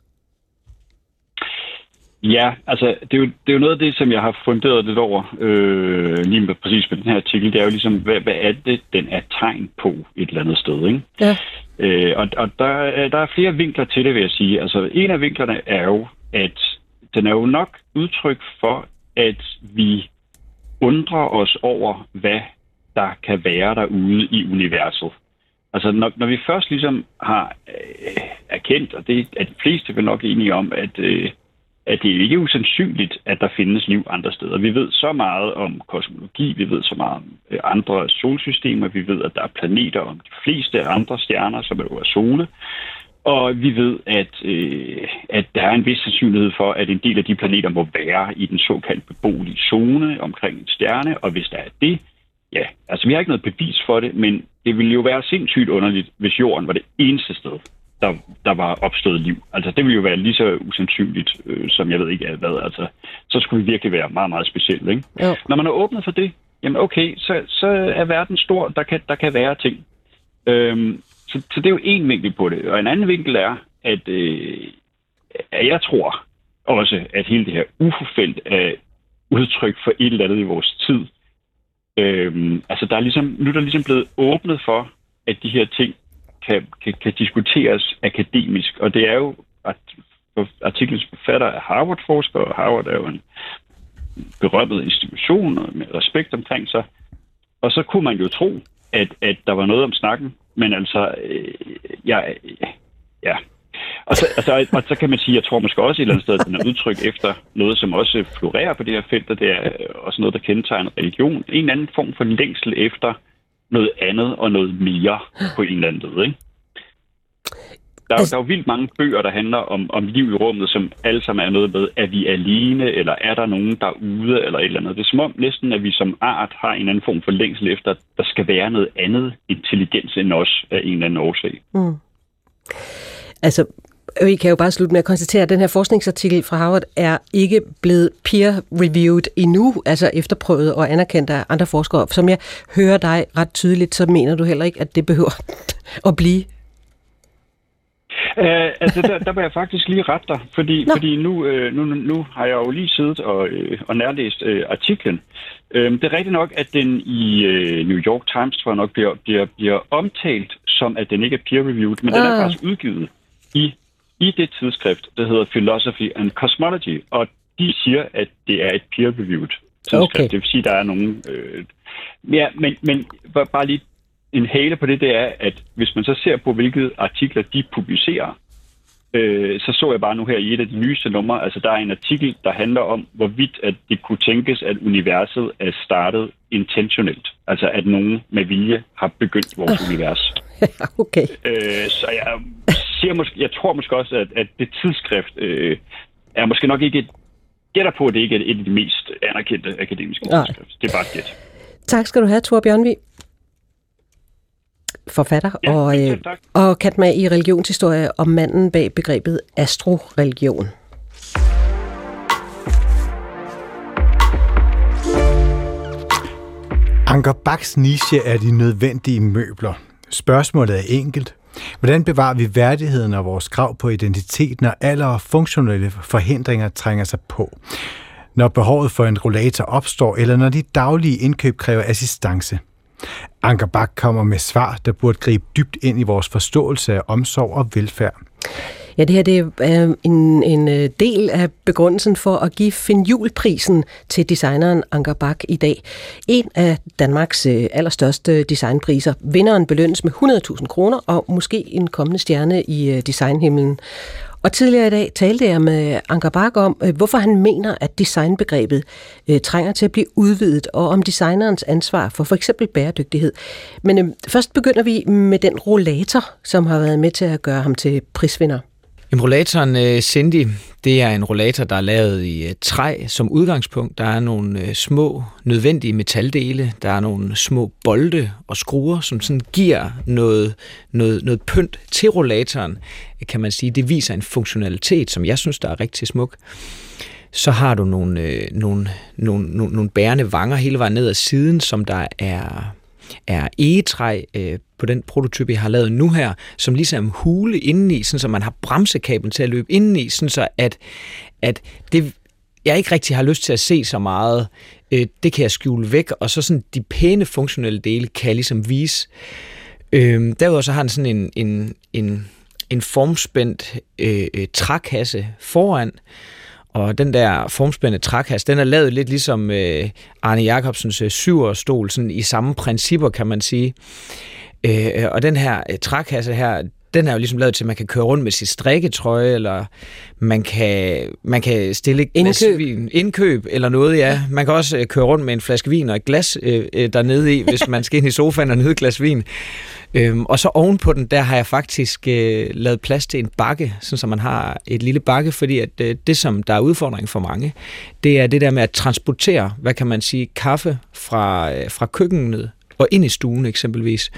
Ja, altså det er, jo, det er jo noget af det, som jeg har funderet lidt over, øh, lige med, præcis med den her artikel, det er jo ligesom, hvad, hvad er det, den er tegn på et eller andet sted, ikke? Ja. Øh, og og der, der er flere vinkler til det, vil jeg sige. Altså en af vinklerne er jo, at den er jo nok udtryk for, at vi undrer os over, hvad der kan være derude i universet. Altså når, når vi først ligesom har øh, erkendt, og det er de fleste vel nok enige om, at øh, at det ikke er usandsynligt, at der findes liv andre steder. Vi ved så meget om kosmologi, vi ved så meget om andre solsystemer, vi ved, at der er planeter om de fleste andre stjerner, som er jo sole, og vi ved, at, øh, at der er en vis sandsynlighed for, at en del af de planeter må være i den såkaldt beboelige zone omkring en stjerne, og hvis der er det, ja, altså vi har ikke noget bevis for det, men det ville jo være sindssygt underligt, hvis jorden var det eneste sted, Der, der var opstået liv. Altså, det ville jo være lige så usandsynligt, øh, som jeg ved ikke hvad. Altså, så skulle vi virkelig være meget, meget specielt, ikke? Ja. Når man er åbnet for det, jamen okay, så, så er verden stor, der kan, der kan være ting. Øhm, så, så det er jo en vinkel på det. Og en anden vinkel er, at, øh, at jeg tror også, at hele det her U F O-felt er udtryk for et eller andet i vores tid. Øhm, altså, der er ligesom, nu er der ligesom blevet åbnet for, at de her ting Kan, kan, kan diskuteres akademisk, og det er jo, at artiklens forfatter er Harvard-forsker, og Harvard er jo en berømmet institution med respekt omkring sig, og så kunne man jo tro, at, at der var noget om snakken, men altså, øh, ja, ja. Og så, altså, og så kan man sige, jeg tror måske også et eller andet sted, at den er udtryk efter noget, som også florerer på det her felt, og det er også noget, der kendetegner religion. En anden form for længsel efter noget andet og noget mere på en eller anden måde, ikke? Der er, altså, der er jo vildt mange bøger, der handler om, om liv i rummet, som alle sammen er noget med, er vi alene, eller er der nogen derude, eller et eller andet. Det er som om næsten, at vi som art har en anden form for længsel efter, at der skal være noget andet intelligens end os af en eller anden årsag. Mm.
Altså, vi kan jo bare slutte med at konstatere, at den her forskningsartikel fra Harvard er ikke blevet peer-reviewed endnu, altså efterprøvet og anerkendt af andre forskere. Som jeg hører dig ret tydeligt, så mener du heller ikke, at det behøver at blive.
Uh, altså, der, der var jeg faktisk lige ret dig, fordi, fordi nu, øh, nu, nu har jeg jo lige siddet og, øh, og nærlæst øh, artiklen. Øh, det er rigtigt nok, at den i øh, New York Times, tror jeg nok, bliver, bliver, bliver omtalt som, at den ikke er peer-reviewed, men ah. den er faktisk udgivet i, i det tidsskrift, der hedder Philosophy and Cosmology, og de siger, at det er et peer-reviewed tidsskrift. Okay. Det vil sige, at der er nogen... Øh, ja, men, men bare lige en hale på det, det er, at hvis man så ser på, hvilke artikler de publicerer, øh, så så jeg bare nu her i et af de nyeste numre, altså der er en artikel, der handler om, hvorvidt at det kunne tænkes, at universet er startet intentionelt. Altså at nogen med vilje har begyndt vores uh. univers.
Okay.
Øh, så jeg, siger måske, jeg tror måske også, at, at det tidsskrift øh, er måske nok ikke et, gætter på, at det ikke er et af de mest anerkendte akademiske tidsskrift. Det er bare et gæt.
Tak skal du have, Thor Bjørnvig. Forfatter ja, og, øh, og Katma i religionshistorie om manden bag begrebet astroreligion.
Anker Bachs niche er de nødvendige møbler. Spørgsmålet er enkelt. Hvordan bevarer vi værdigheden og vores krav på identitet, når alder og funktionelle forhindringer trænger sig på? Når behovet for en rollator opstår, eller når de daglige indkøb kræver assistance? Anker Bach kommer med svar, der burde gribe dybt ind i vores forståelse af omsorg og velfærd.
Ja, det her det er en, en del af begrundelsen for at give Finn Juhl-prisen til designeren Anker Bach i dag. En af Danmarks allerstørste designpriser. Vinderen belønnes med hundrede tusind kroner og måske en kommende stjerne i designhimlen. Og tidligere i dag talte jeg med Anker Bach om, hvorfor han mener, at designbegrebet øh, trænger til at blive udvidet, og om designerens ansvar for for eksempel bæredygtighed. Men øh, først begynder vi med den rollator, som har været med til at gøre ham til prisvinder.
Jamen, rollatoren uh, Cindy, det er en rollator, der er lavet i uh, træ som udgangspunkt. Der er nogle uh, små, nødvendige metaldele. Der er nogle små bolde og skruer, som sådan giver noget, noget, noget pynt til rollatoren, kan man sige. Det viser en funktionalitet, som jeg synes, der er rigtig smuk. Så har du nogle, øh, nogle, nogle, nogle, nogle bærende vanger hele vejen ned ad siden, som der er... er egetræ øh, på den prototype, jeg har lavet nu her, som ligesom hule indeni, sådan så man har bremsekablen til at løbe indeni, sådan så at, at det, jeg ikke rigtig har lyst til at se så meget, øh, det kan jeg skjule væk, og så sådan de pæne funktionelle dele kan jeg ligesom vise. Øh, derudover så har den sådan en, en, en, en formspændt øh, øh, trækasse foran, og den der formspændte trækasse, den er lavet lidt ligesom øh, Arne Jacobsens øh, syverstol, sådan i samme principper, kan man sige. Øh, og den her øh, trækasse her, den er jo ligesom lavet til, at man kan køre rundt med sit strikketrøje, eller man kan, man kan stille et glas vin, indkøb eller noget, ja. Man kan også øh, køre rundt med en flaske vin og et glas øh, øh, dernede i, hvis man skal ind i sofaen og nyde et glas vin. Øhm, og så ovenpå den, der har jeg faktisk øh, lavet plads til en bakke, sådan så man har et lille bakke, fordi at øh, det, som der er udfordring for mange, det er det der med at transportere, hvad kan man sige, kaffe fra, øh, fra køkkenet og ind i stuen eksempelvis.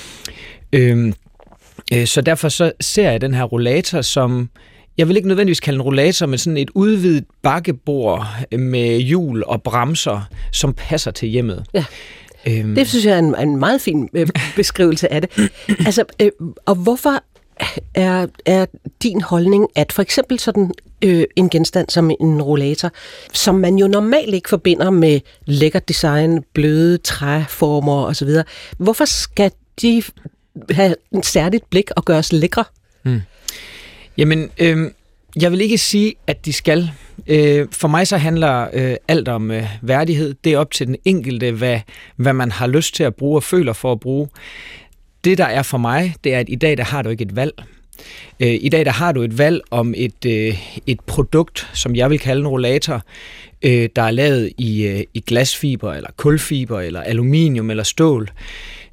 Øhm, øh, så derfor så ser jeg den her rollator som, jeg vil ikke nødvendigvis kalde en rollator, men sådan et udvidet bakkebord med hjul og bremser, som passer til hjemmet. Ja.
Det synes jeg er en, en meget fin øh, beskrivelse af det. Altså, øh, og hvorfor er, er din holdning, at for eksempel sådan øh, en genstand som en rollator, som man jo normalt ikke forbinder med lækkert design, bløde træformer osv., hvorfor skal de have en særligt blik og gøres lækre?
Hmm. Jamen, øh, jeg vil ikke sige, at de skal. For mig så handler øh, alt om øh, værdighed. Det er op til den enkelte, hvad, hvad man har lyst til at bruge og føler for at bruge. Det, der er for mig, det er, at i dag der har du ikke et valg. Øh, I dag der har du et valg om et, øh, et produkt, som jeg vil kalde en rollator, øh, der er lavet i, øh, i glasfiber, eller kulfiber, eller aluminium, eller stål.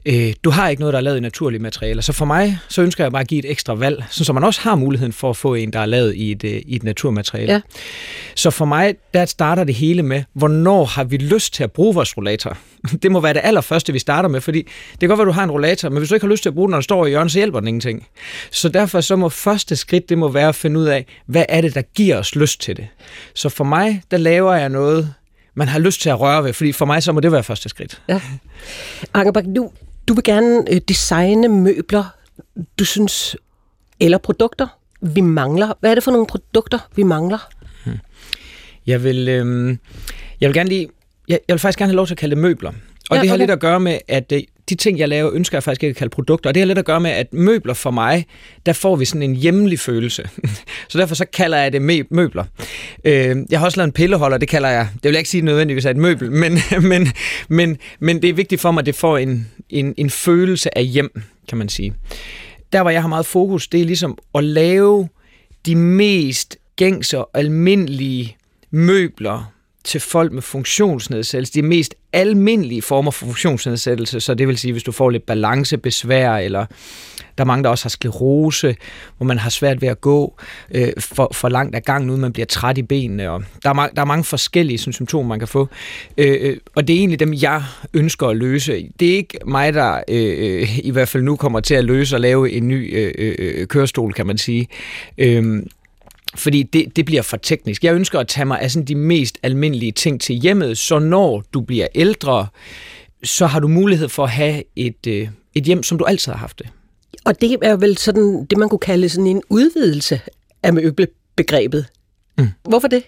øh, du har ikke noget, der er lavet i naturlige materialer. Så for mig, så ønsker jeg bare at give et ekstra valg, så man også har muligheden for at få en, der er lavet i et, i et naturmateriale. Ja. Så for mig, der starter det hele med, hvornår har vi lyst til at bruge vores rollator? Det må være det allerførste, vi starter med, fordi det kan godt være, at du har en rollator, men hvis du ikke har lyst til at bruge den, når den står i hjørnet, så hjælper den ingenting. Så derfor så må første skridt, det må være at finde ud af, hvad er det, der giver os lyst til det. Så for mig, der laver jeg noget, man har lyst til at røre ved, fordi for mig, så må det være første skridt.
Ja. Angerbak, du, du vil gerne øh, designe møbler, du synes, eller produkter, vi mangler. Hvad er det for nogle produkter, vi mangler?
Hmm. Jeg vil, øh, jeg vil gerne lige, jeg, jeg vil faktisk gerne have lov til at kalde det møbler. Og ja, det har okay. lidt at gøre med, at de ting, jeg laver, ønsker jeg faktisk ikke at kalde produkter. Og det har lidt at gøre med, at møbler for mig, der får vi sådan en hjemlig følelse. Så derfor så kalder jeg det møbler. Jeg har også lavet en pilleholder, det kalder jeg, det vil jeg ikke sige nødvendigvis er et møbel, men, men, men, men det er vigtigt for mig, at det får en, en, en følelse af hjem, kan man sige. Der, hvor jeg har meget fokus, det er ligesom at lave de mest gængse og almindelige møbler til folk med funktionsnedsættelse, de mest almindelige former for funktionsnedsættelse, så det vil sige, hvis du får lidt balancebesvær, eller der er mange, der også har sklerose, hvor man har svært ved at gå øh, for, for langt af gangen, uden man bliver træt i benene, og der er, der er mange forskellige sådan, symptomer, man kan få, øh, og det er egentlig dem, jeg ønsker at løse. Det er ikke mig, der øh, i hvert fald nu kommer til at løse og lave en ny øh, øh, kørestol, kan man sige. Øh, Fordi det, det bliver for teknisk. Jeg ønsker at tage mig af sådan de mest almindelige ting til hjemmet, så når du bliver ældre, så har du mulighed for at have et, et hjem, som du altid har haft det.
Og det er vel sådan det, man kunne kalde sådan en udvidelse af møbelbegrebet. Mm. Hvorfor det?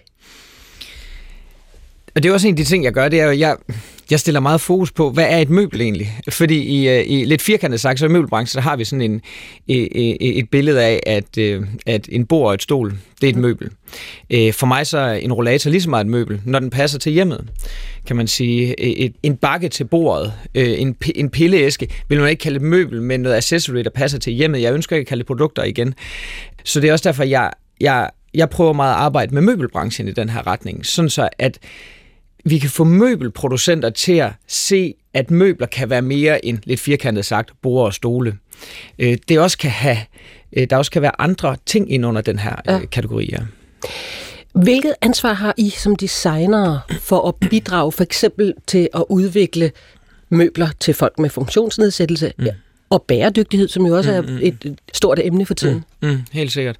Og det er også en af de ting, jeg gør, det er jo, jeg, jeg stiller meget fokus på, hvad er et møbel egentlig? Fordi i, i lidt firkantet sagt, så i møbelbranchen, så har vi sådan en, et, et billede af, at, at en bord og et stol, det er et møbel. For mig så er en rollator lige så meget et møbel, når den passer til hjemmet, kan man sige. Et, en bakke til bordet, en, en pilleæske, vil man ikke kalde et møbel, men noget accessory, der passer til hjemmet. Jeg ønsker ikke at kalde det produkter igen. Så det er også derfor, jeg, jeg, jeg prøver meget at arbejde med møbelbranchen i den her retning, sådan så at vi kan få møbelproducenter til at se, at møbler kan være mere end, lidt firkantet sagt, borde og stole. Det også kan have, der også kan være andre ting ind under den her ja. kategori. Ja.
Hvilket ansvar har I som designere for at bidrage for eksempel til at udvikle møbler til folk med funktionsnedsættelse mm. og bæredygtighed, som jo også er mm, mm. et stort emne for tiden?
Mm, mm, helt sikkert.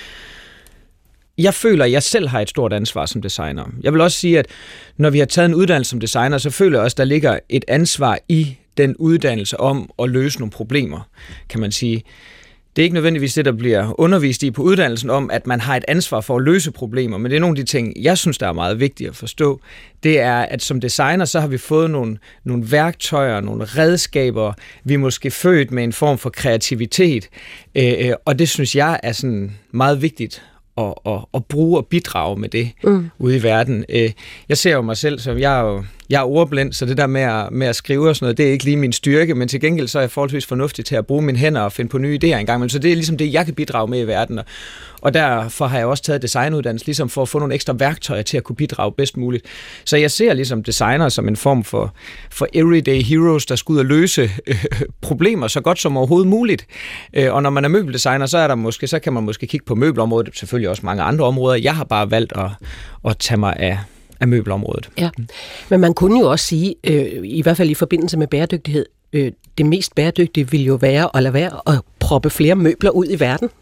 Jeg føler, at jeg selv har et stort ansvar som designer. Jeg vil også sige, at når vi har taget en uddannelse som designer, så føler jeg også, at der ligger et ansvar i den uddannelse om at løse nogle problemer, kan man sige. Det er ikke nødvendigvis det, der bliver undervist i på uddannelsen om, at man har et ansvar for at løse problemer, men det er nogle af de ting, jeg synes, der er meget vigtigt at forstå. Det er, at som designer, så har vi fået nogle, nogle værktøjer, nogle redskaber. Vi er måske født med en form for kreativitet, øh, og det synes jeg er sådan meget vigtigt at, at, at bruge og bidrage med det mm. ude i verden. Jeg ser jo mig selv som, jeg er jo jeg er ordblind, så det der med at, med at skrive og sådan noget, det er ikke lige min styrke, men til gengæld så er jeg forholdsvis fornuftig til at bruge mine hænder og finde på nye idéer engang. Men så det er ligesom det, jeg kan bidrage med i verden. Og, og derfor har jeg også taget designuddannelse, ligesom for at få nogle ekstra værktøjer til at kunne bidrage bedst muligt. Så jeg ser ligesom designer som en form for, for everyday heroes, der skal ud og løse øh, problemer så godt som overhovedet muligt. Øh, og når man er møbeldesigner, så er der måske, så kan man måske kigge på møbelområdet, selvfølgelig også mange andre områder. Jeg har bare valgt at, at tage mig af af møbelområdet.
Ja, men man kunne jo også sige, øh, i hvert fald i forbindelse med bæredygtighed, øh, det mest bæredygtige vil jo være at lade være at proppe flere møbler ud i verden.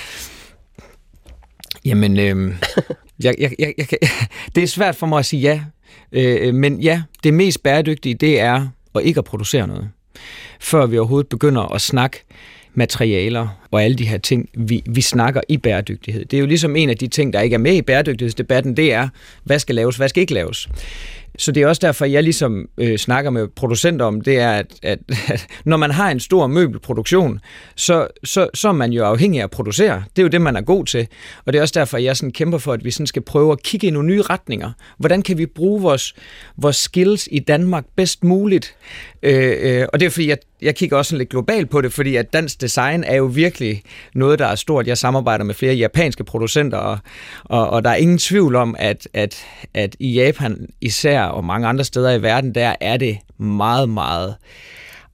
Jamen, øh, jeg, jeg, jeg, jeg, det er svært for mig at sige ja, øh, men ja, det mest bæredygtige, det er at ikke at producere noget, før vi overhovedet begynder at snakke materialer og alle de her ting, vi, vi snakker i bæredygtighed. Det er jo ligesom en af de ting, der ikke er med i bæredygtighedsdebatten, det er, hvad skal laves, hvad skal ikke laves. Så det er også derfor, jeg ligesom øh, snakker med producenter om, det er, at, at, at når man har en stor møbelproduktion, så, så, så er man jo afhængig af at producere. Det er jo det, man er god til. Og det er også derfor, jeg sådan kæmper for, at vi sådan skal prøve at kigge i nogle nye retninger. Hvordan kan vi bruge vores, vores skills i Danmark bedst muligt? Øh, øh, og det er fordi, jeg, jeg kigger også lidt globalt på det, fordi at dansk design er jo virkelig noget, der er stort. Jeg samarbejder med flere japanske producenter, og, og, og der er ingen tvivl om, at, at, at i Japan især og mange andre steder i verden, der er det meget, meget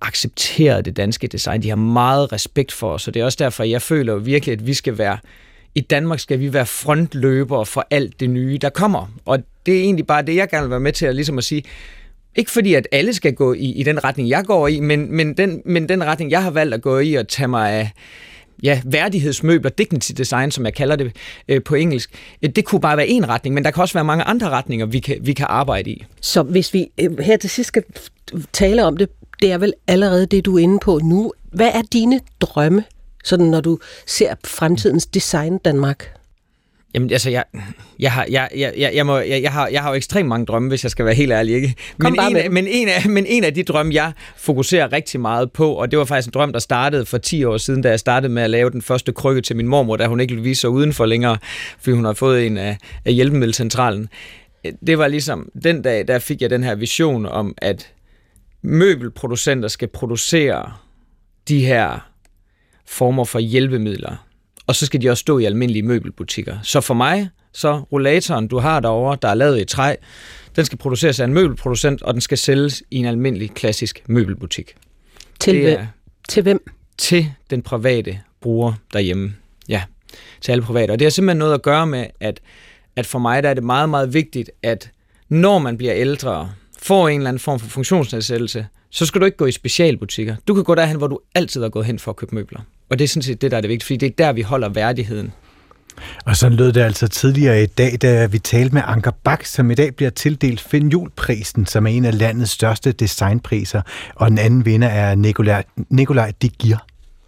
accepteret det danske design. De har meget respekt for os, og det er også derfor, jeg føler virkelig, at vi skal være, i Danmark skal vi være frontløbere for alt det nye, der kommer. Og det er egentlig bare det, jeg gerne vil være med til at, ligesom at sige, ikke fordi, at alle skal gå i, i den retning, jeg går i, men, men, den, men den retning, jeg har valgt at gå i og tage mig af ja, værdighedsmøbler, dignity design, som jeg kalder det øh, på engelsk, det kunne bare være en retning, men der kan også være mange andre retninger, vi kan, vi kan arbejde i.
Så hvis vi øh, her til sidst skal tale om det, det er vel allerede det, du er inde på nu. Hvad er dine drømme, sådan når du ser fremtidens design Danmark?
Jamen, altså, jeg, jeg, har, jeg, jeg, jeg, må, jeg, jeg, har, jeg har jo ekstremt mange drømme, hvis jeg skal være helt ærlig, ikke? Men en, af, men, en af, men en af de drømme, jeg fokuserer rigtig meget på, og det var faktisk en drøm, der startede for ti år siden, da jeg startede med at lave den første krykke til min mormor, da hun ikke ville vise sig udenfor længere, fordi hun har fået en af, af hjælpemiddelcentralen. Det var ligesom, den dag, der fik jeg den her vision om, at møbelproducenter skal producere de her former for hjælpemidler, og så skal de også stå i almindelige møbelbutikker. Så for mig, så rollatoren, du har derovre, der er lavet i træ, den skal produceres af en møbelproducent, og den skal sælges i en almindelig klassisk møbelbutik.
Til, hvem? til hvem?
Til den private bruger derhjemme. Ja, til alle private. Og det har simpelthen noget at gøre med, at, at for mig der er det meget, meget vigtigt, at når man bliver ældre, får en eller anden form for funktionsnedsættelse, så skal du ikke gå i specialbutikker. Du kan gå derhen, hvor du altid har gået hen for at købe møbler. Og det er sådan set det, der er det vigtige, fordi det er der, vi holder værdigheden.
Og så lød det altså tidligere i dag, da vi talte med Anker Bach, som i dag bliver tildelt Finn Juhl-prisen, som er en af landets største designpriser, og den anden vinder er Nikolaj, Nikolaj de Gier.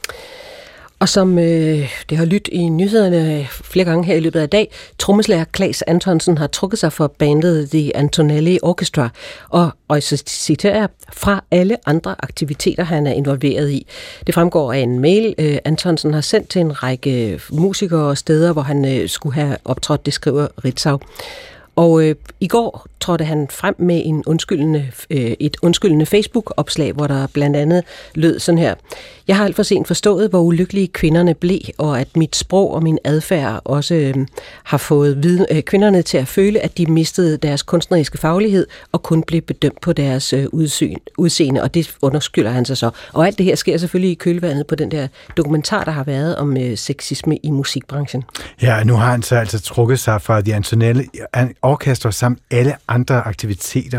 Og som øh, det har lyttet i nyhederne flere gange her i løbet af dag, trommeslager Claes Antonsen har trukket sig for bandet The Antonelli Orchestra, og, og så citerer jeg, fra alle andre aktiviteter, han er involveret i. Det fremgår af en mail, øh, Antonsen har sendt til en række musikere og steder, hvor han øh, skulle have optrådt, det skriver Ritzau. Og øh, i går trådte han frem med en undskyldende, øh, et undskyldende Facebook-opslag, hvor der blandt andet lød sådan her. Jeg har alt for sent forstået, hvor ulykkelige kvinderne blev, og at mit sprog og min adfærd også øh, har fået viden, øh, kvinderne til at føle, at de mistede deres kunstneriske faglighed og kun blev bedømt på deres øh, udsyn, udseende, og det undskylder han sig så. Og alt det her sker selvfølgelig i kølvandet på den der dokumentar, der har været om øh, sexisme i musikbranchen.
Ja, nu har han så altså trukket sig fra The Antonelli Orchestra samt alle andre aktiviteter.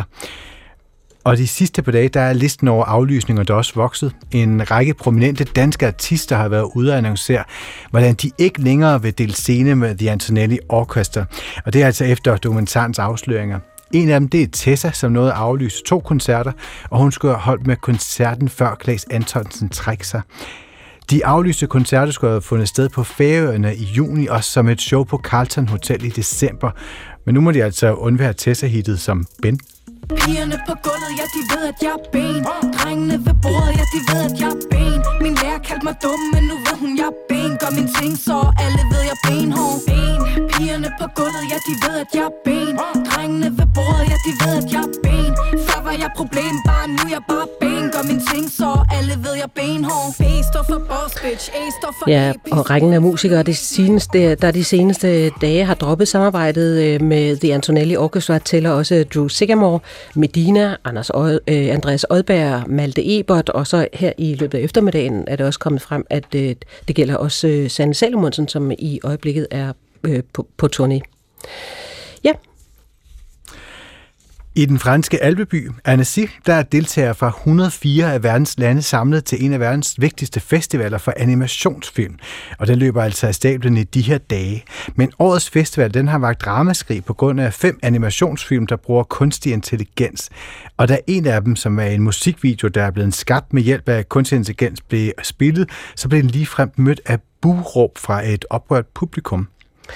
Og de sidste par dage, der er listen over aflysninger, der også vokset. En række prominente danske artister har været ude og annoncere, hvordan de ikke længere vil dele scene med The Antonelli Orchestra. Og det er altså efter dokumentarens afsløringer. En af dem, det er Tessa, som nåede at aflyse to koncerter, og hun skulle have holdt med koncerten, før Claes Antonsen trækker sig. De aflyste koncerter skulle have fundet sted på Færøerne i juni, og som et show på Carlton Hotel i december. Men nu må de altså undvære Tessa-hittet som Ben.
Pigerne på gulvet, ja, de ved, at jeg er ben. Drengene ved bordet, ja, de ved, at jeg er ben. Min lærer kaldte mig dum, men nu ved hun, jeg er ben. Gør min ting, så alle ved, jeg er benhård. Ben. Pigerne på gulvet, ja, de ved, at jeg er ben. Drengene ved bordet, ja, de ved, at jeg er ben. Før var jeg problem, bare nu jeg bare ben. Gør min ting, så alle ved, jeg er benhård. B står for boss, bitch. A står for
ja, og rækken af musikere, det seneste, der de seneste dage har droppet samarbejdet med The Antonelli Orchestra, tæller også Drew Sigamore, Medina, Anders Odd, øh, Andreas Odberg, Malte Ebert, og så her i løbet af eftermiddagen er det også kommet frem, at øh, det gælder også øh, Sanne Salomonsen, som i øjeblikket er øh, på, på turné. Ja.
I den franske alpeby Annecy, der er deltagere fra et hundrede og fire af verdens lande samlet til en af verdens vigtigste festivaler for animationsfilm. Og den løber altså af stablen i de her dage. Men årets festival, den har vakt ramaskrig på grund af fem animationsfilm, der bruger kunstig intelligens. Og der er en af dem, som er en musikvideo, der er blevet skabt med hjælp af kunstig intelligens, blev spillet, så blev den ligefrem mødt af buhråb fra et oprørt publikum.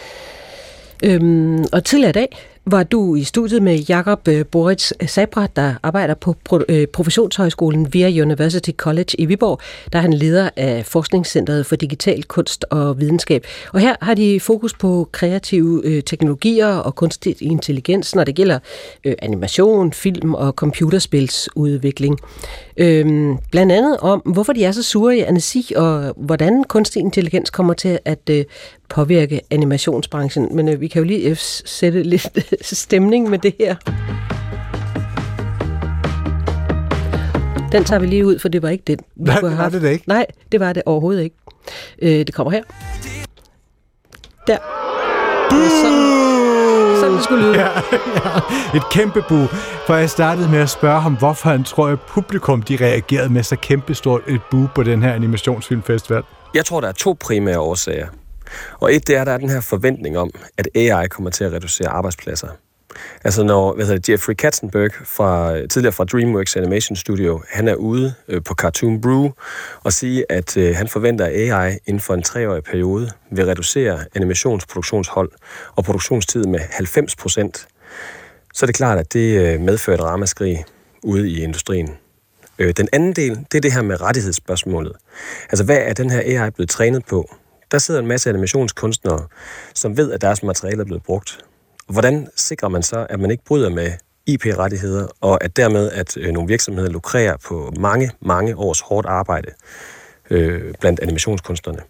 Øhm, og tidligere i dag var du i studiet med Jakob Boritz Sabra, der arbejder på Professionshøjskolen via University College i Viborg. Der er han leder af Forskningscentret for Digital Kunst og Videnskab. Og her har de fokus på kreative øh, teknologier og kunstig intelligens, når det gælder øh, animation, film og computerspilsudvikling. Øhm, blandt andet om, hvorfor de er så sure i Annecy, og hvordan kunstig intelligens kommer til at øh, påvirke animationsbranchen. Men øh, vi kan jo lige sætte lidt stemning med det her. Den tager vi lige ud, for det var ikke den, vi
Nej,
kunne have haft.
det var det ikke.
Nej, det var det overhovedet ikke. Øh, det kommer her. Der. Det er sådan, sådan det skulle lyde.
Ja, ja. Et kæmpe bu. For jeg startede med at spørge ham, hvorfor han tror, at publikum de reagerede med så kæmpestort et bu på den her animationsfilmfestival.
Jeg tror, der er to primære årsager. Og et, det er, der er den her forventning om, at A I kommer til at reducere arbejdspladser. Altså når hvad hedder det, Jeffrey Katzenberg, fra, tidligere fra DreamWorks Animation Studio, han er ude øh, på Cartoon Brew og sige, at øh, han forventer, at A I inden for en treårig periode vil reducere animationsproduktionshold og produktionstid med halvfems procent. Så er det klart, at det øh, medfører et ramaskrig ude i industrien. Øh, den anden del, det er det her med rettighedsspørgsmålet. Altså hvad er den her A I blevet trænet på? Der sidder en masse animationskunstnere, som ved, at deres materiale er blevet brugt. Hvordan sikrer man så, at man ikke bryder med I P-rettigheder, og at dermed, at øh, nogle virksomheder lukrerer på mange, mange års hårdt arbejde øh, blandt animationskunstnerne?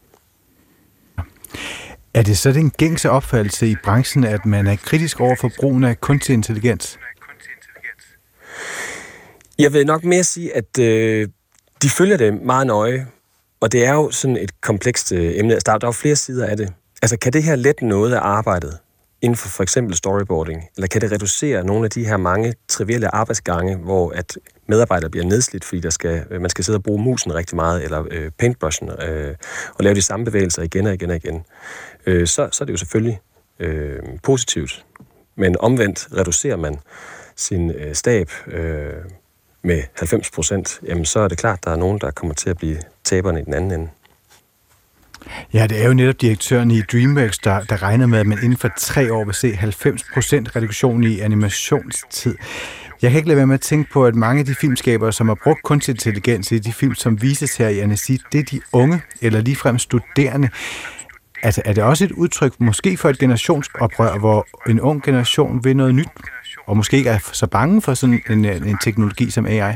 Er det så den gængse opfattelse i branchen, at man er kritisk over for brugen af kunstig intelligens?
Jeg vil nok mere sige, at øh, de følger det meget nøje, og det er jo sådan et komplekst øh, emne. Altså, der, der er jo flere sider af det. Altså, kan det her lette noget af arbejdet inden for for eksempel storyboarding, eller kan det reducere nogle af de her mange trivielle arbejdsgange, hvor at medarbejdere bliver nedslidt, fordi der skal, man skal sidde og bruge musen rigtig meget, eller øh, paintbrushen, øh, og lave de samme bevægelser igen og igen og igen, øh, så, så er det jo selvfølgelig øh, positivt. Men omvendt reducerer man sin øh, stab øh, med halvfems procent, jamen så er det klart, at der er nogen, der kommer til at blive taberne i den anden ende.
Ja, det er jo netop direktøren i DreamWorks, der, der regner med, at man inden for tre år vil se halvfems procent reduktion i animationstid. Jeg kan ikke lade være med at tænke på, at mange af de filmskabere, som har brugt kunstig intelligens i de film, som vises her i Annecy, det er de unge eller ligefrem studerende. Altså, er det også et udtryk måske for et generationsoprør, hvor en ung generation vil noget nyt, og måske ikke er så bange for sådan en, en teknologi som A I?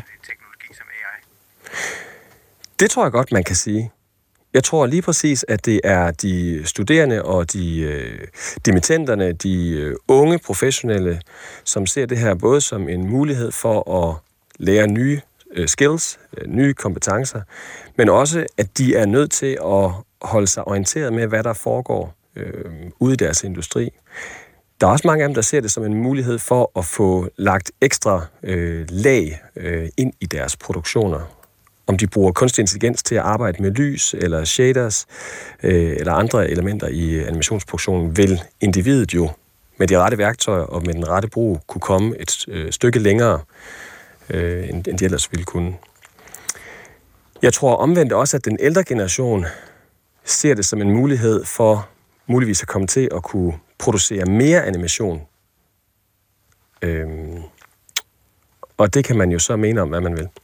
Det tror jeg godt, man kan sige. Jeg tror lige præcis, at det er de studerende og de øh, dimittenterne, de øh, unge professionelle, som ser det her både som en mulighed for at lære nye øh, skills, øh, nye kompetencer, men også, at de er nødt til at holde sig orienteret med, hvad der foregår øh, ude i deres industri. Der er også mange af dem, der ser det som en mulighed for at få lagt ekstra øh, lag øh, ind i deres produktioner. Om de bruger kunstig intelligens til at arbejde med lys eller shaders øh, eller andre elementer i animationsproduktionen, vil individet jo med de rette værktøjer og med den rette brug kunne komme et øh, stykke længere, øh, end, end de ellers ville kunne. Jeg tror omvendt også, at den ældre generation ser det som en mulighed for muligvis at komme til at kunne producere mere animation. Øhm, og det kan man jo så mene om, hvad man vil.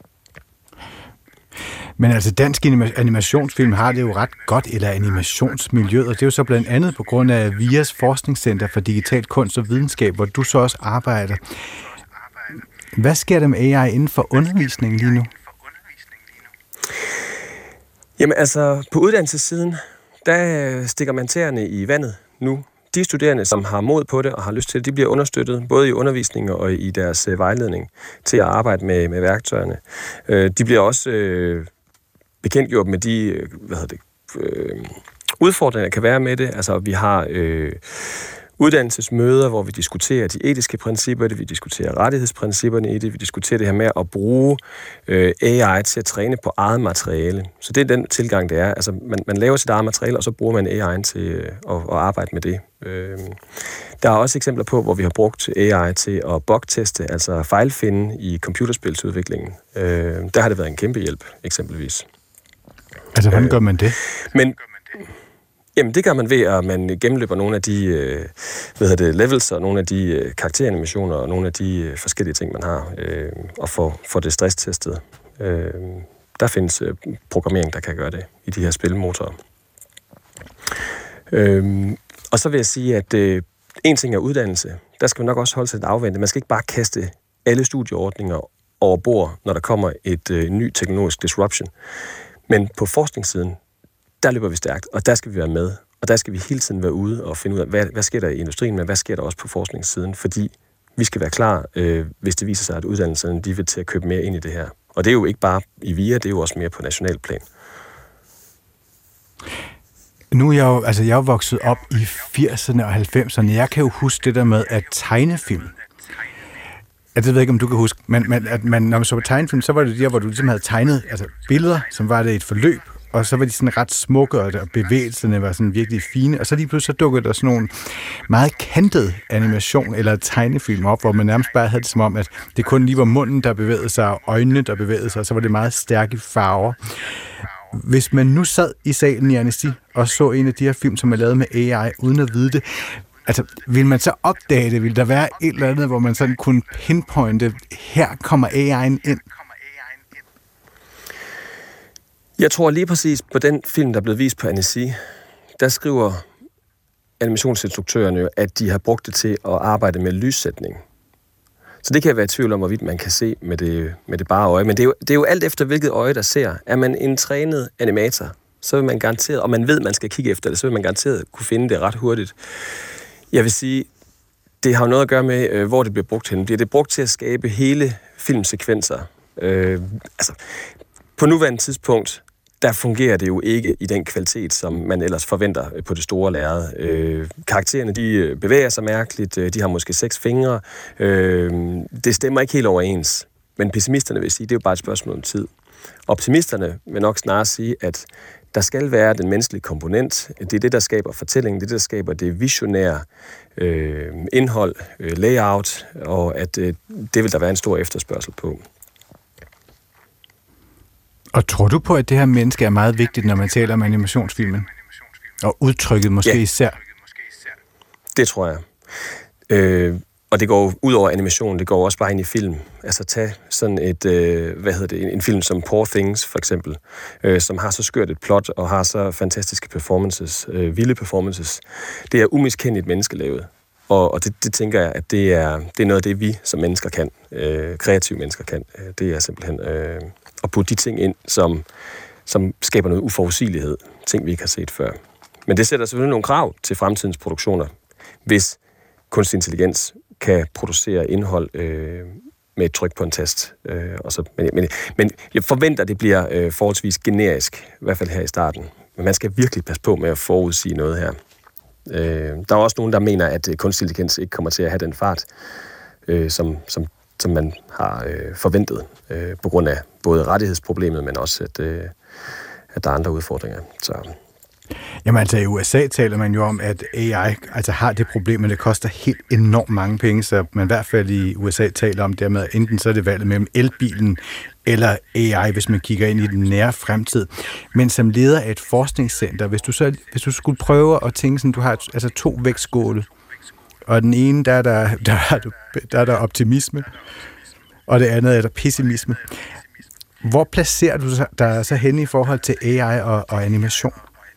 Men altså, dansk animationsfilm har det jo ret godt, eller animationsmiljøet, og det er jo så blandt andet på grund af V I A's Forskningscenter for Digital Kunst og Videnskab, hvor du så også arbejder. Hvad sker der med A I inden for undervisningen lige nu?
Jamen altså, på uddannelsessiden, der stikker man tæerne i vandet nu. De studerende, som har mod på det og har lyst til det, de bliver understøttet både i undervisning og i deres øh, vejledning til at arbejde med, med værktøjerne. Øh, de bliver også øh, bekendtgjort med de øh, hvad hedder det, øh, udfordringer, der kan være med det. Altså, vi har øh, uddannelsesmøder, hvor vi diskuterer de etiske principper, det, vi diskuterer rettighedsprincipperne i det, vi diskuterer det her med at bruge øh, A I til at træne på eget materiale. Så det er den tilgang, det er. Altså, man, man laver sit eget materiale, og så bruger man A I'en til øh, at, at arbejde med det. Øh, der er også eksempler på, hvor vi har brugt A I til at bugteste, altså fejlfinde i computerspilsudviklingen. Øh, der har det været en kæmpe hjælp, eksempelvis.
Altså, hvordan gør man det?
Men Jamen, det gør man ved, at man gennemløber nogle af de øh, hvad hedder det, levels og nogle af de øh, karakteranimationer og nogle af de øh, forskellige ting, man har, øh, og få, få det stresstestet. Øh, der findes øh, programmering, der kan gøre det i de her spilmotorer. Øh, og så vil jeg sige, at øh, en ting er uddannelse. Der skal man nok også holde sig lidt afventet. Man skal ikke bare kaste alle studieordninger over bord, når der kommer et øh, ny teknologisk disruption. Men på forskningssiden, der løber vi stærkt, og der skal vi være med. Og der skal vi hele tiden være ude og finde ud af, hvad, hvad sker der i industrien, men hvad sker der også på forskningssiden, fordi vi skal være klar, øh, hvis det viser sig, at uddannelserne de vil til at købe mere ind i det her. Og det er jo ikke bare i V I A, det er jo også mere på nationalplan.
Nu er jeg jo, altså jeg er jo vokset op i firserne og halvfemserne. Jeg kan jo huske det der med, at tegnefilm, jeg ved ikke, om du kan huske, men, men at man, når man så på tegnefilm, så var det der, hvor du ligesom havde tegnet altså billeder, som var det et forløb, og så var de sådan ret smukke, og bevægelserne var sådan virkelig fine, og så lige pludselig så dukkede der sådan nogle meget kantede animation eller tegnefilm op, hvor man nærmest bare havde det som om, at det kun lige var munden, der bevægede sig, og øjnene, der bevægede sig, og så var det meget stærke farver. Hvis man nu sad i salen i Annecy og så en af de her film, som er lavet med A I, uden at vide det, altså, vil man så opdage det? Vil der være et eller andet, hvor man sådan kunne pinpointe, her kommer A I'en ind?
Jeg tror lige præcis på den film, der er blevet vist på Annecy, der skriver animationsinstruktørerne jo, at de har brugt det til at arbejde med lyssætning. Så det kan jeg være i tvivl om, hvorvidt man kan se med det, med det bare øje. Men det er, jo, det er jo alt efter, hvilket øje, der ser. Er man en trænet animator, så vil man garanteret, og man ved, man skal kigge efter det, så vil man garanteret kunne finde det ret hurtigt. Jeg vil sige, det har jo noget at gøre med, hvor det bliver brugt hen. Bliver det brugt til at skabe hele filmsekvenser? Øh, altså, på nuværende tidspunkt, der fungerer det jo ikke i den kvalitet, som man ellers forventer på det store lærred. Øh, karaktererne, de bevæger sig mærkeligt, de har måske seks fingre. Øh, det stemmer ikke helt overens. Men pessimisterne vil sige, det er jo bare et spørgsmål om tid. Optimisterne vil nok snarere sige, at der skal være den menneskelige komponent. Det er det, der skaber fortællingen, det er det, der skaber det visionære øh, indhold, øh, layout, og at øh, det vil der være en stor efterspørgsel på.
Og tror du på, at det her menneske er meget vigtigt, når man taler om animationsfilmen? Og udtrykket måske ja. især?
Det tror jeg. Øh, og det går ud over animation, det går også bare ind i film. Altså tag sådan et, øh, hvad hedder det, en, en film som Poor Things for eksempel, øh, som har så skørt et plot og har så fantastiske performances, øh, vilde performances. Det er umiskendeligt menneskelavet. Og, og det, det tænker jeg, at det er, det er noget af det, vi som mennesker kan, øh, kreative mennesker kan. Det er simpelthen øh, at putte de ting ind, som, som skaber noget uforudsigelighed. Ting, vi ikke har set før. Men det sætter selvfølgelig nogle krav til fremtidens produktioner, hvis kunstig intelligens kan producere indhold øh, med et tryk på en tast. Øh, og så, men, men, men jeg forventer, at det bliver øh, forholdsvis generisk, i hvert fald her i starten. Men man skal virkelig passe på med at forudsige noget her. Øh, der er også nogen, der mener, at kunstig intelligens ikke kommer til at have den fart, øh, som, som, som man har øh, forventet, øh, på grund af både rettighedsproblemet, men også, at, øh, at der er andre udfordringer. Så...
Jamen altså i U S A taler man jo om, at A I altså har det problem, at det koster helt enormt mange penge, så man i hvert fald i U S A taler om det med, at enten så er det valget mellem elbilen eller A I, hvis man kigger ind i den nære fremtid. Men som leder af et forskningscenter, hvis du, så, hvis du skulle prøve at tænke sådan, du har altså to vægtskåle, og den ene, der er der, der, er der, der, er der optimisme, og det andet er der pessimisme. Hvor placerer du dig så henne i forhold til A I og, og animation?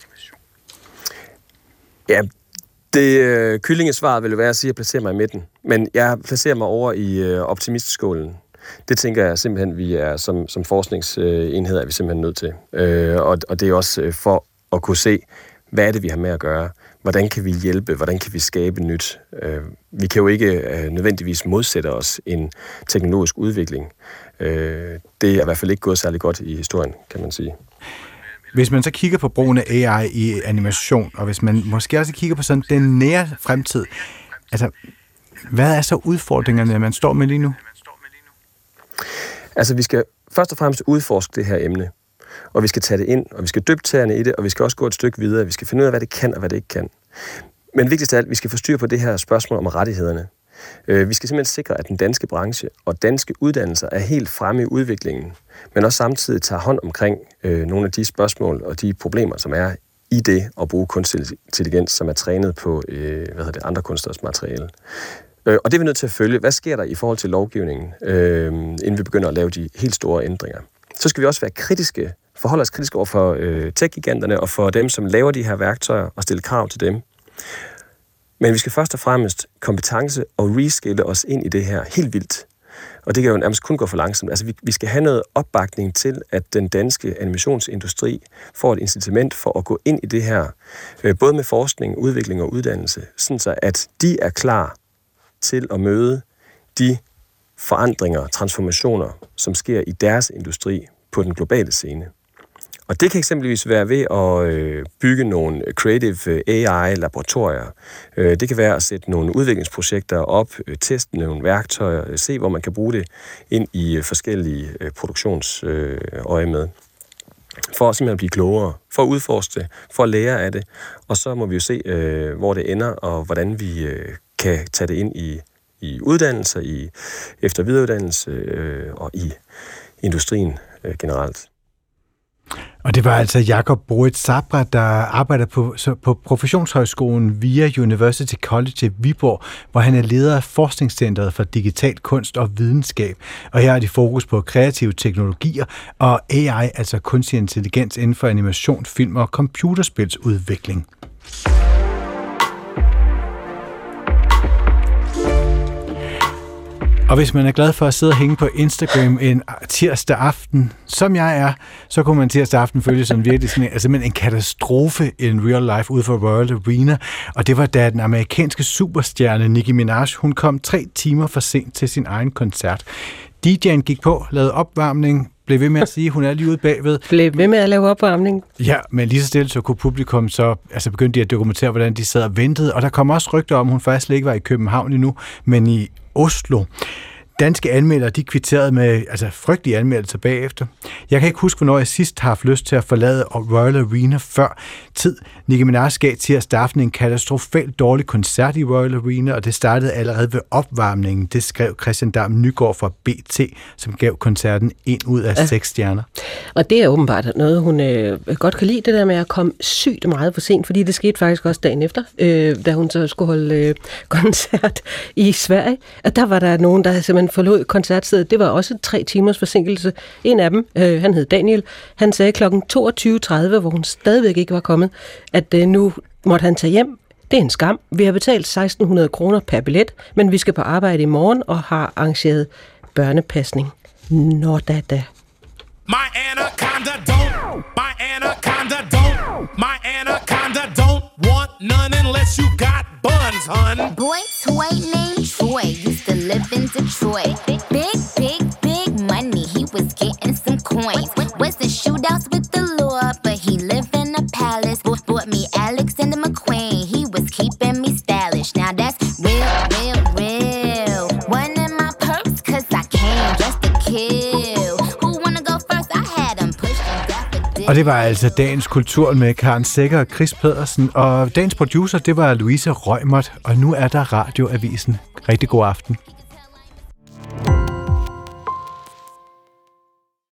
Ja, det øh, kyllingesvaret vil jo være at sige, at jeg placerer mig i midten. Men jeg placerer mig over i øh, optimistskålen. Det tænker jeg simpelthen, vi er som, som forskningsenhed, er vi simpelthen nødt til. Øh, og, og det er også øh, for at kunne se, hvad er det, vi har med at gøre? Hvordan kan vi hjælpe? Hvordan kan vi skabe nyt? Øh, vi kan jo ikke øh, nødvendigvis modsætte os en teknologisk udvikling. Øh, det er i hvert fald ikke gået særlig godt i historien, kan man sige.
Hvis man så kigger på brugen af A I i animation, og hvis man måske også kigger på sådan den nære fremtid, altså, hvad er så udfordringerne, man står med lige nu?
Altså, vi skal først og fremmest udforske det her emne, og vi skal tage det ind, og vi skal dybe tæerne i det, og vi skal også gå et stykke videre. Vi skal finde ud af, hvad det kan og hvad det ikke kan. Men vigtigst af alt, vi skal få styr på det her spørgsmål om rettighederne. Vi skal simpelthen sikre, at den danske branche og danske uddannelser er helt fremme i udviklingen, men også samtidig tager hånd omkring øh, nogle af de spørgsmål og de problemer, som er i det at bruge kunstig intelligens, som er trænet på øh, hvad hedder det, andre kunstners materiale. Øh, og det er vi nødt til at følge. Hvad sker der i forhold til lovgivningen, øh, inden vi begynder at lave de helt store ændringer? Så skal vi også være kritiske, forholde os kritiske over for øh, tech-giganterne og for dem, som laver de her værktøjer, og stille krav til dem. Men vi skal først og fremmest kompetence og reskille os ind i det her helt vildt. Og det kan jo nærmest kun gå for langsomt. Altså, vi, vi skal have noget opbakning til, at den danske animationsindustri får et incitament for at gå ind i det her, øh, både med forskning, udvikling og uddannelse, sådan så at de er klar til at møde de forandringer, transformationer, som sker i deres industri på den globale scene. Og det kan eksempelvis være ved at øh, bygge nogle creative A I-laboratorier. Øh, det kan være at sætte nogle udviklingsprojekter op, øh, teste nogle værktøjer, øh, se, hvor man kan bruge det ind i øh, forskellige øh, produktionsøje med. For at simpelthen blive klogere, for at udforske det, for at lære af det. Og så må vi jo se, øh, hvor det ender, og hvordan vi øh, kan tage det ind i, i uddannelser, i efter- og videreuddannelse øh, og i industrien øh, generelt.
Og det var altså Jakob Borit Sabra, der arbejder på, på Professionshøjskolen via University College i Viborg, hvor han er leder af Forskningscentret for Digital Kunst og Videnskab. Og her er de fokus på kreative teknologier og A I, altså kunstig intelligens inden for animation, film og computerspilsudvikling. Og hvis man er glad for at sidde og hænge på Instagram en tirsdag aften, som jeg er, så kunne man tirsdag aften følge sådan virkelig sådan en, altså en katastrofe in real life ude for Royal Arena. Og det var da den amerikanske superstjerne Nicki Minaj, hun kom tre timer for sent til sin egen koncert. D J'en gik på, lavede opvarmning, blev ved med at sige, hun er lige ude bagved.
Blev ved med at lave opvarmning.
Ja, men lige så stille, så kunne publikum så, altså begyndte de at dokumentere, hvordan de sad og ventede. Og der kom også rygter om, hun faktisk ikke var i København endnu, men i Oslo. Danske anmeldere, de kvitterede med altså, frygtelige anmeldelser bagefter. Jeg kan ikke huske, hvornår jeg sidst har haft lyst til at forlade Royal Arena før tid. Nicki Minaj gav tirsdag aften en katastrofalt dårlig koncert i Royal Arena, og det startede allerede ved opvarmningen. Det skrev Christian Dam Nygaard fra B T, som gav koncerten en ud af ja. seks stjerner.
Og det er åbenbart noget, hun øh, godt kan lide, det der med at komme sygt meget for sent, fordi det skete faktisk også dagen efter, øh, da hun så skulle holde øh, koncert i Sverige. Og der var der nogen, der simpelthen forlod koncertstedet. Det var også tre timers forsinkelse. En af dem, øh, han hed Daniel, han sagde klokken toogtyve tredive, hvor hun stadigvæk ikke var kommet, at øh, nu måtte han tage hjem. Det er en skam. Vi har betalt seksten hundrede kroner per billet, men vi skal på arbejde i morgen og har arrangeret børnepasning. Nå da da.
My anaconda don't, my anaconda don't, my anaconda don't want none unless you got buns, hun.
Boy toy named Troy used to live in Detroit. Big, big, big money, he was getting some coins. Was the shootouts with the law, but he lived in a palace. Bought me Alexander McQueen, he was keeping me stylish. Now that's real, real, real. One in my purse, cause I came just to kill. Who wanna go first? I had him pushing daffodils.
Og det var altså dagens kultur med Karen Sækker og Chris Pedersen. Og dagens producer, det var Louise Røgmert. Og nu er der Radioavisen. Rigtig god aften.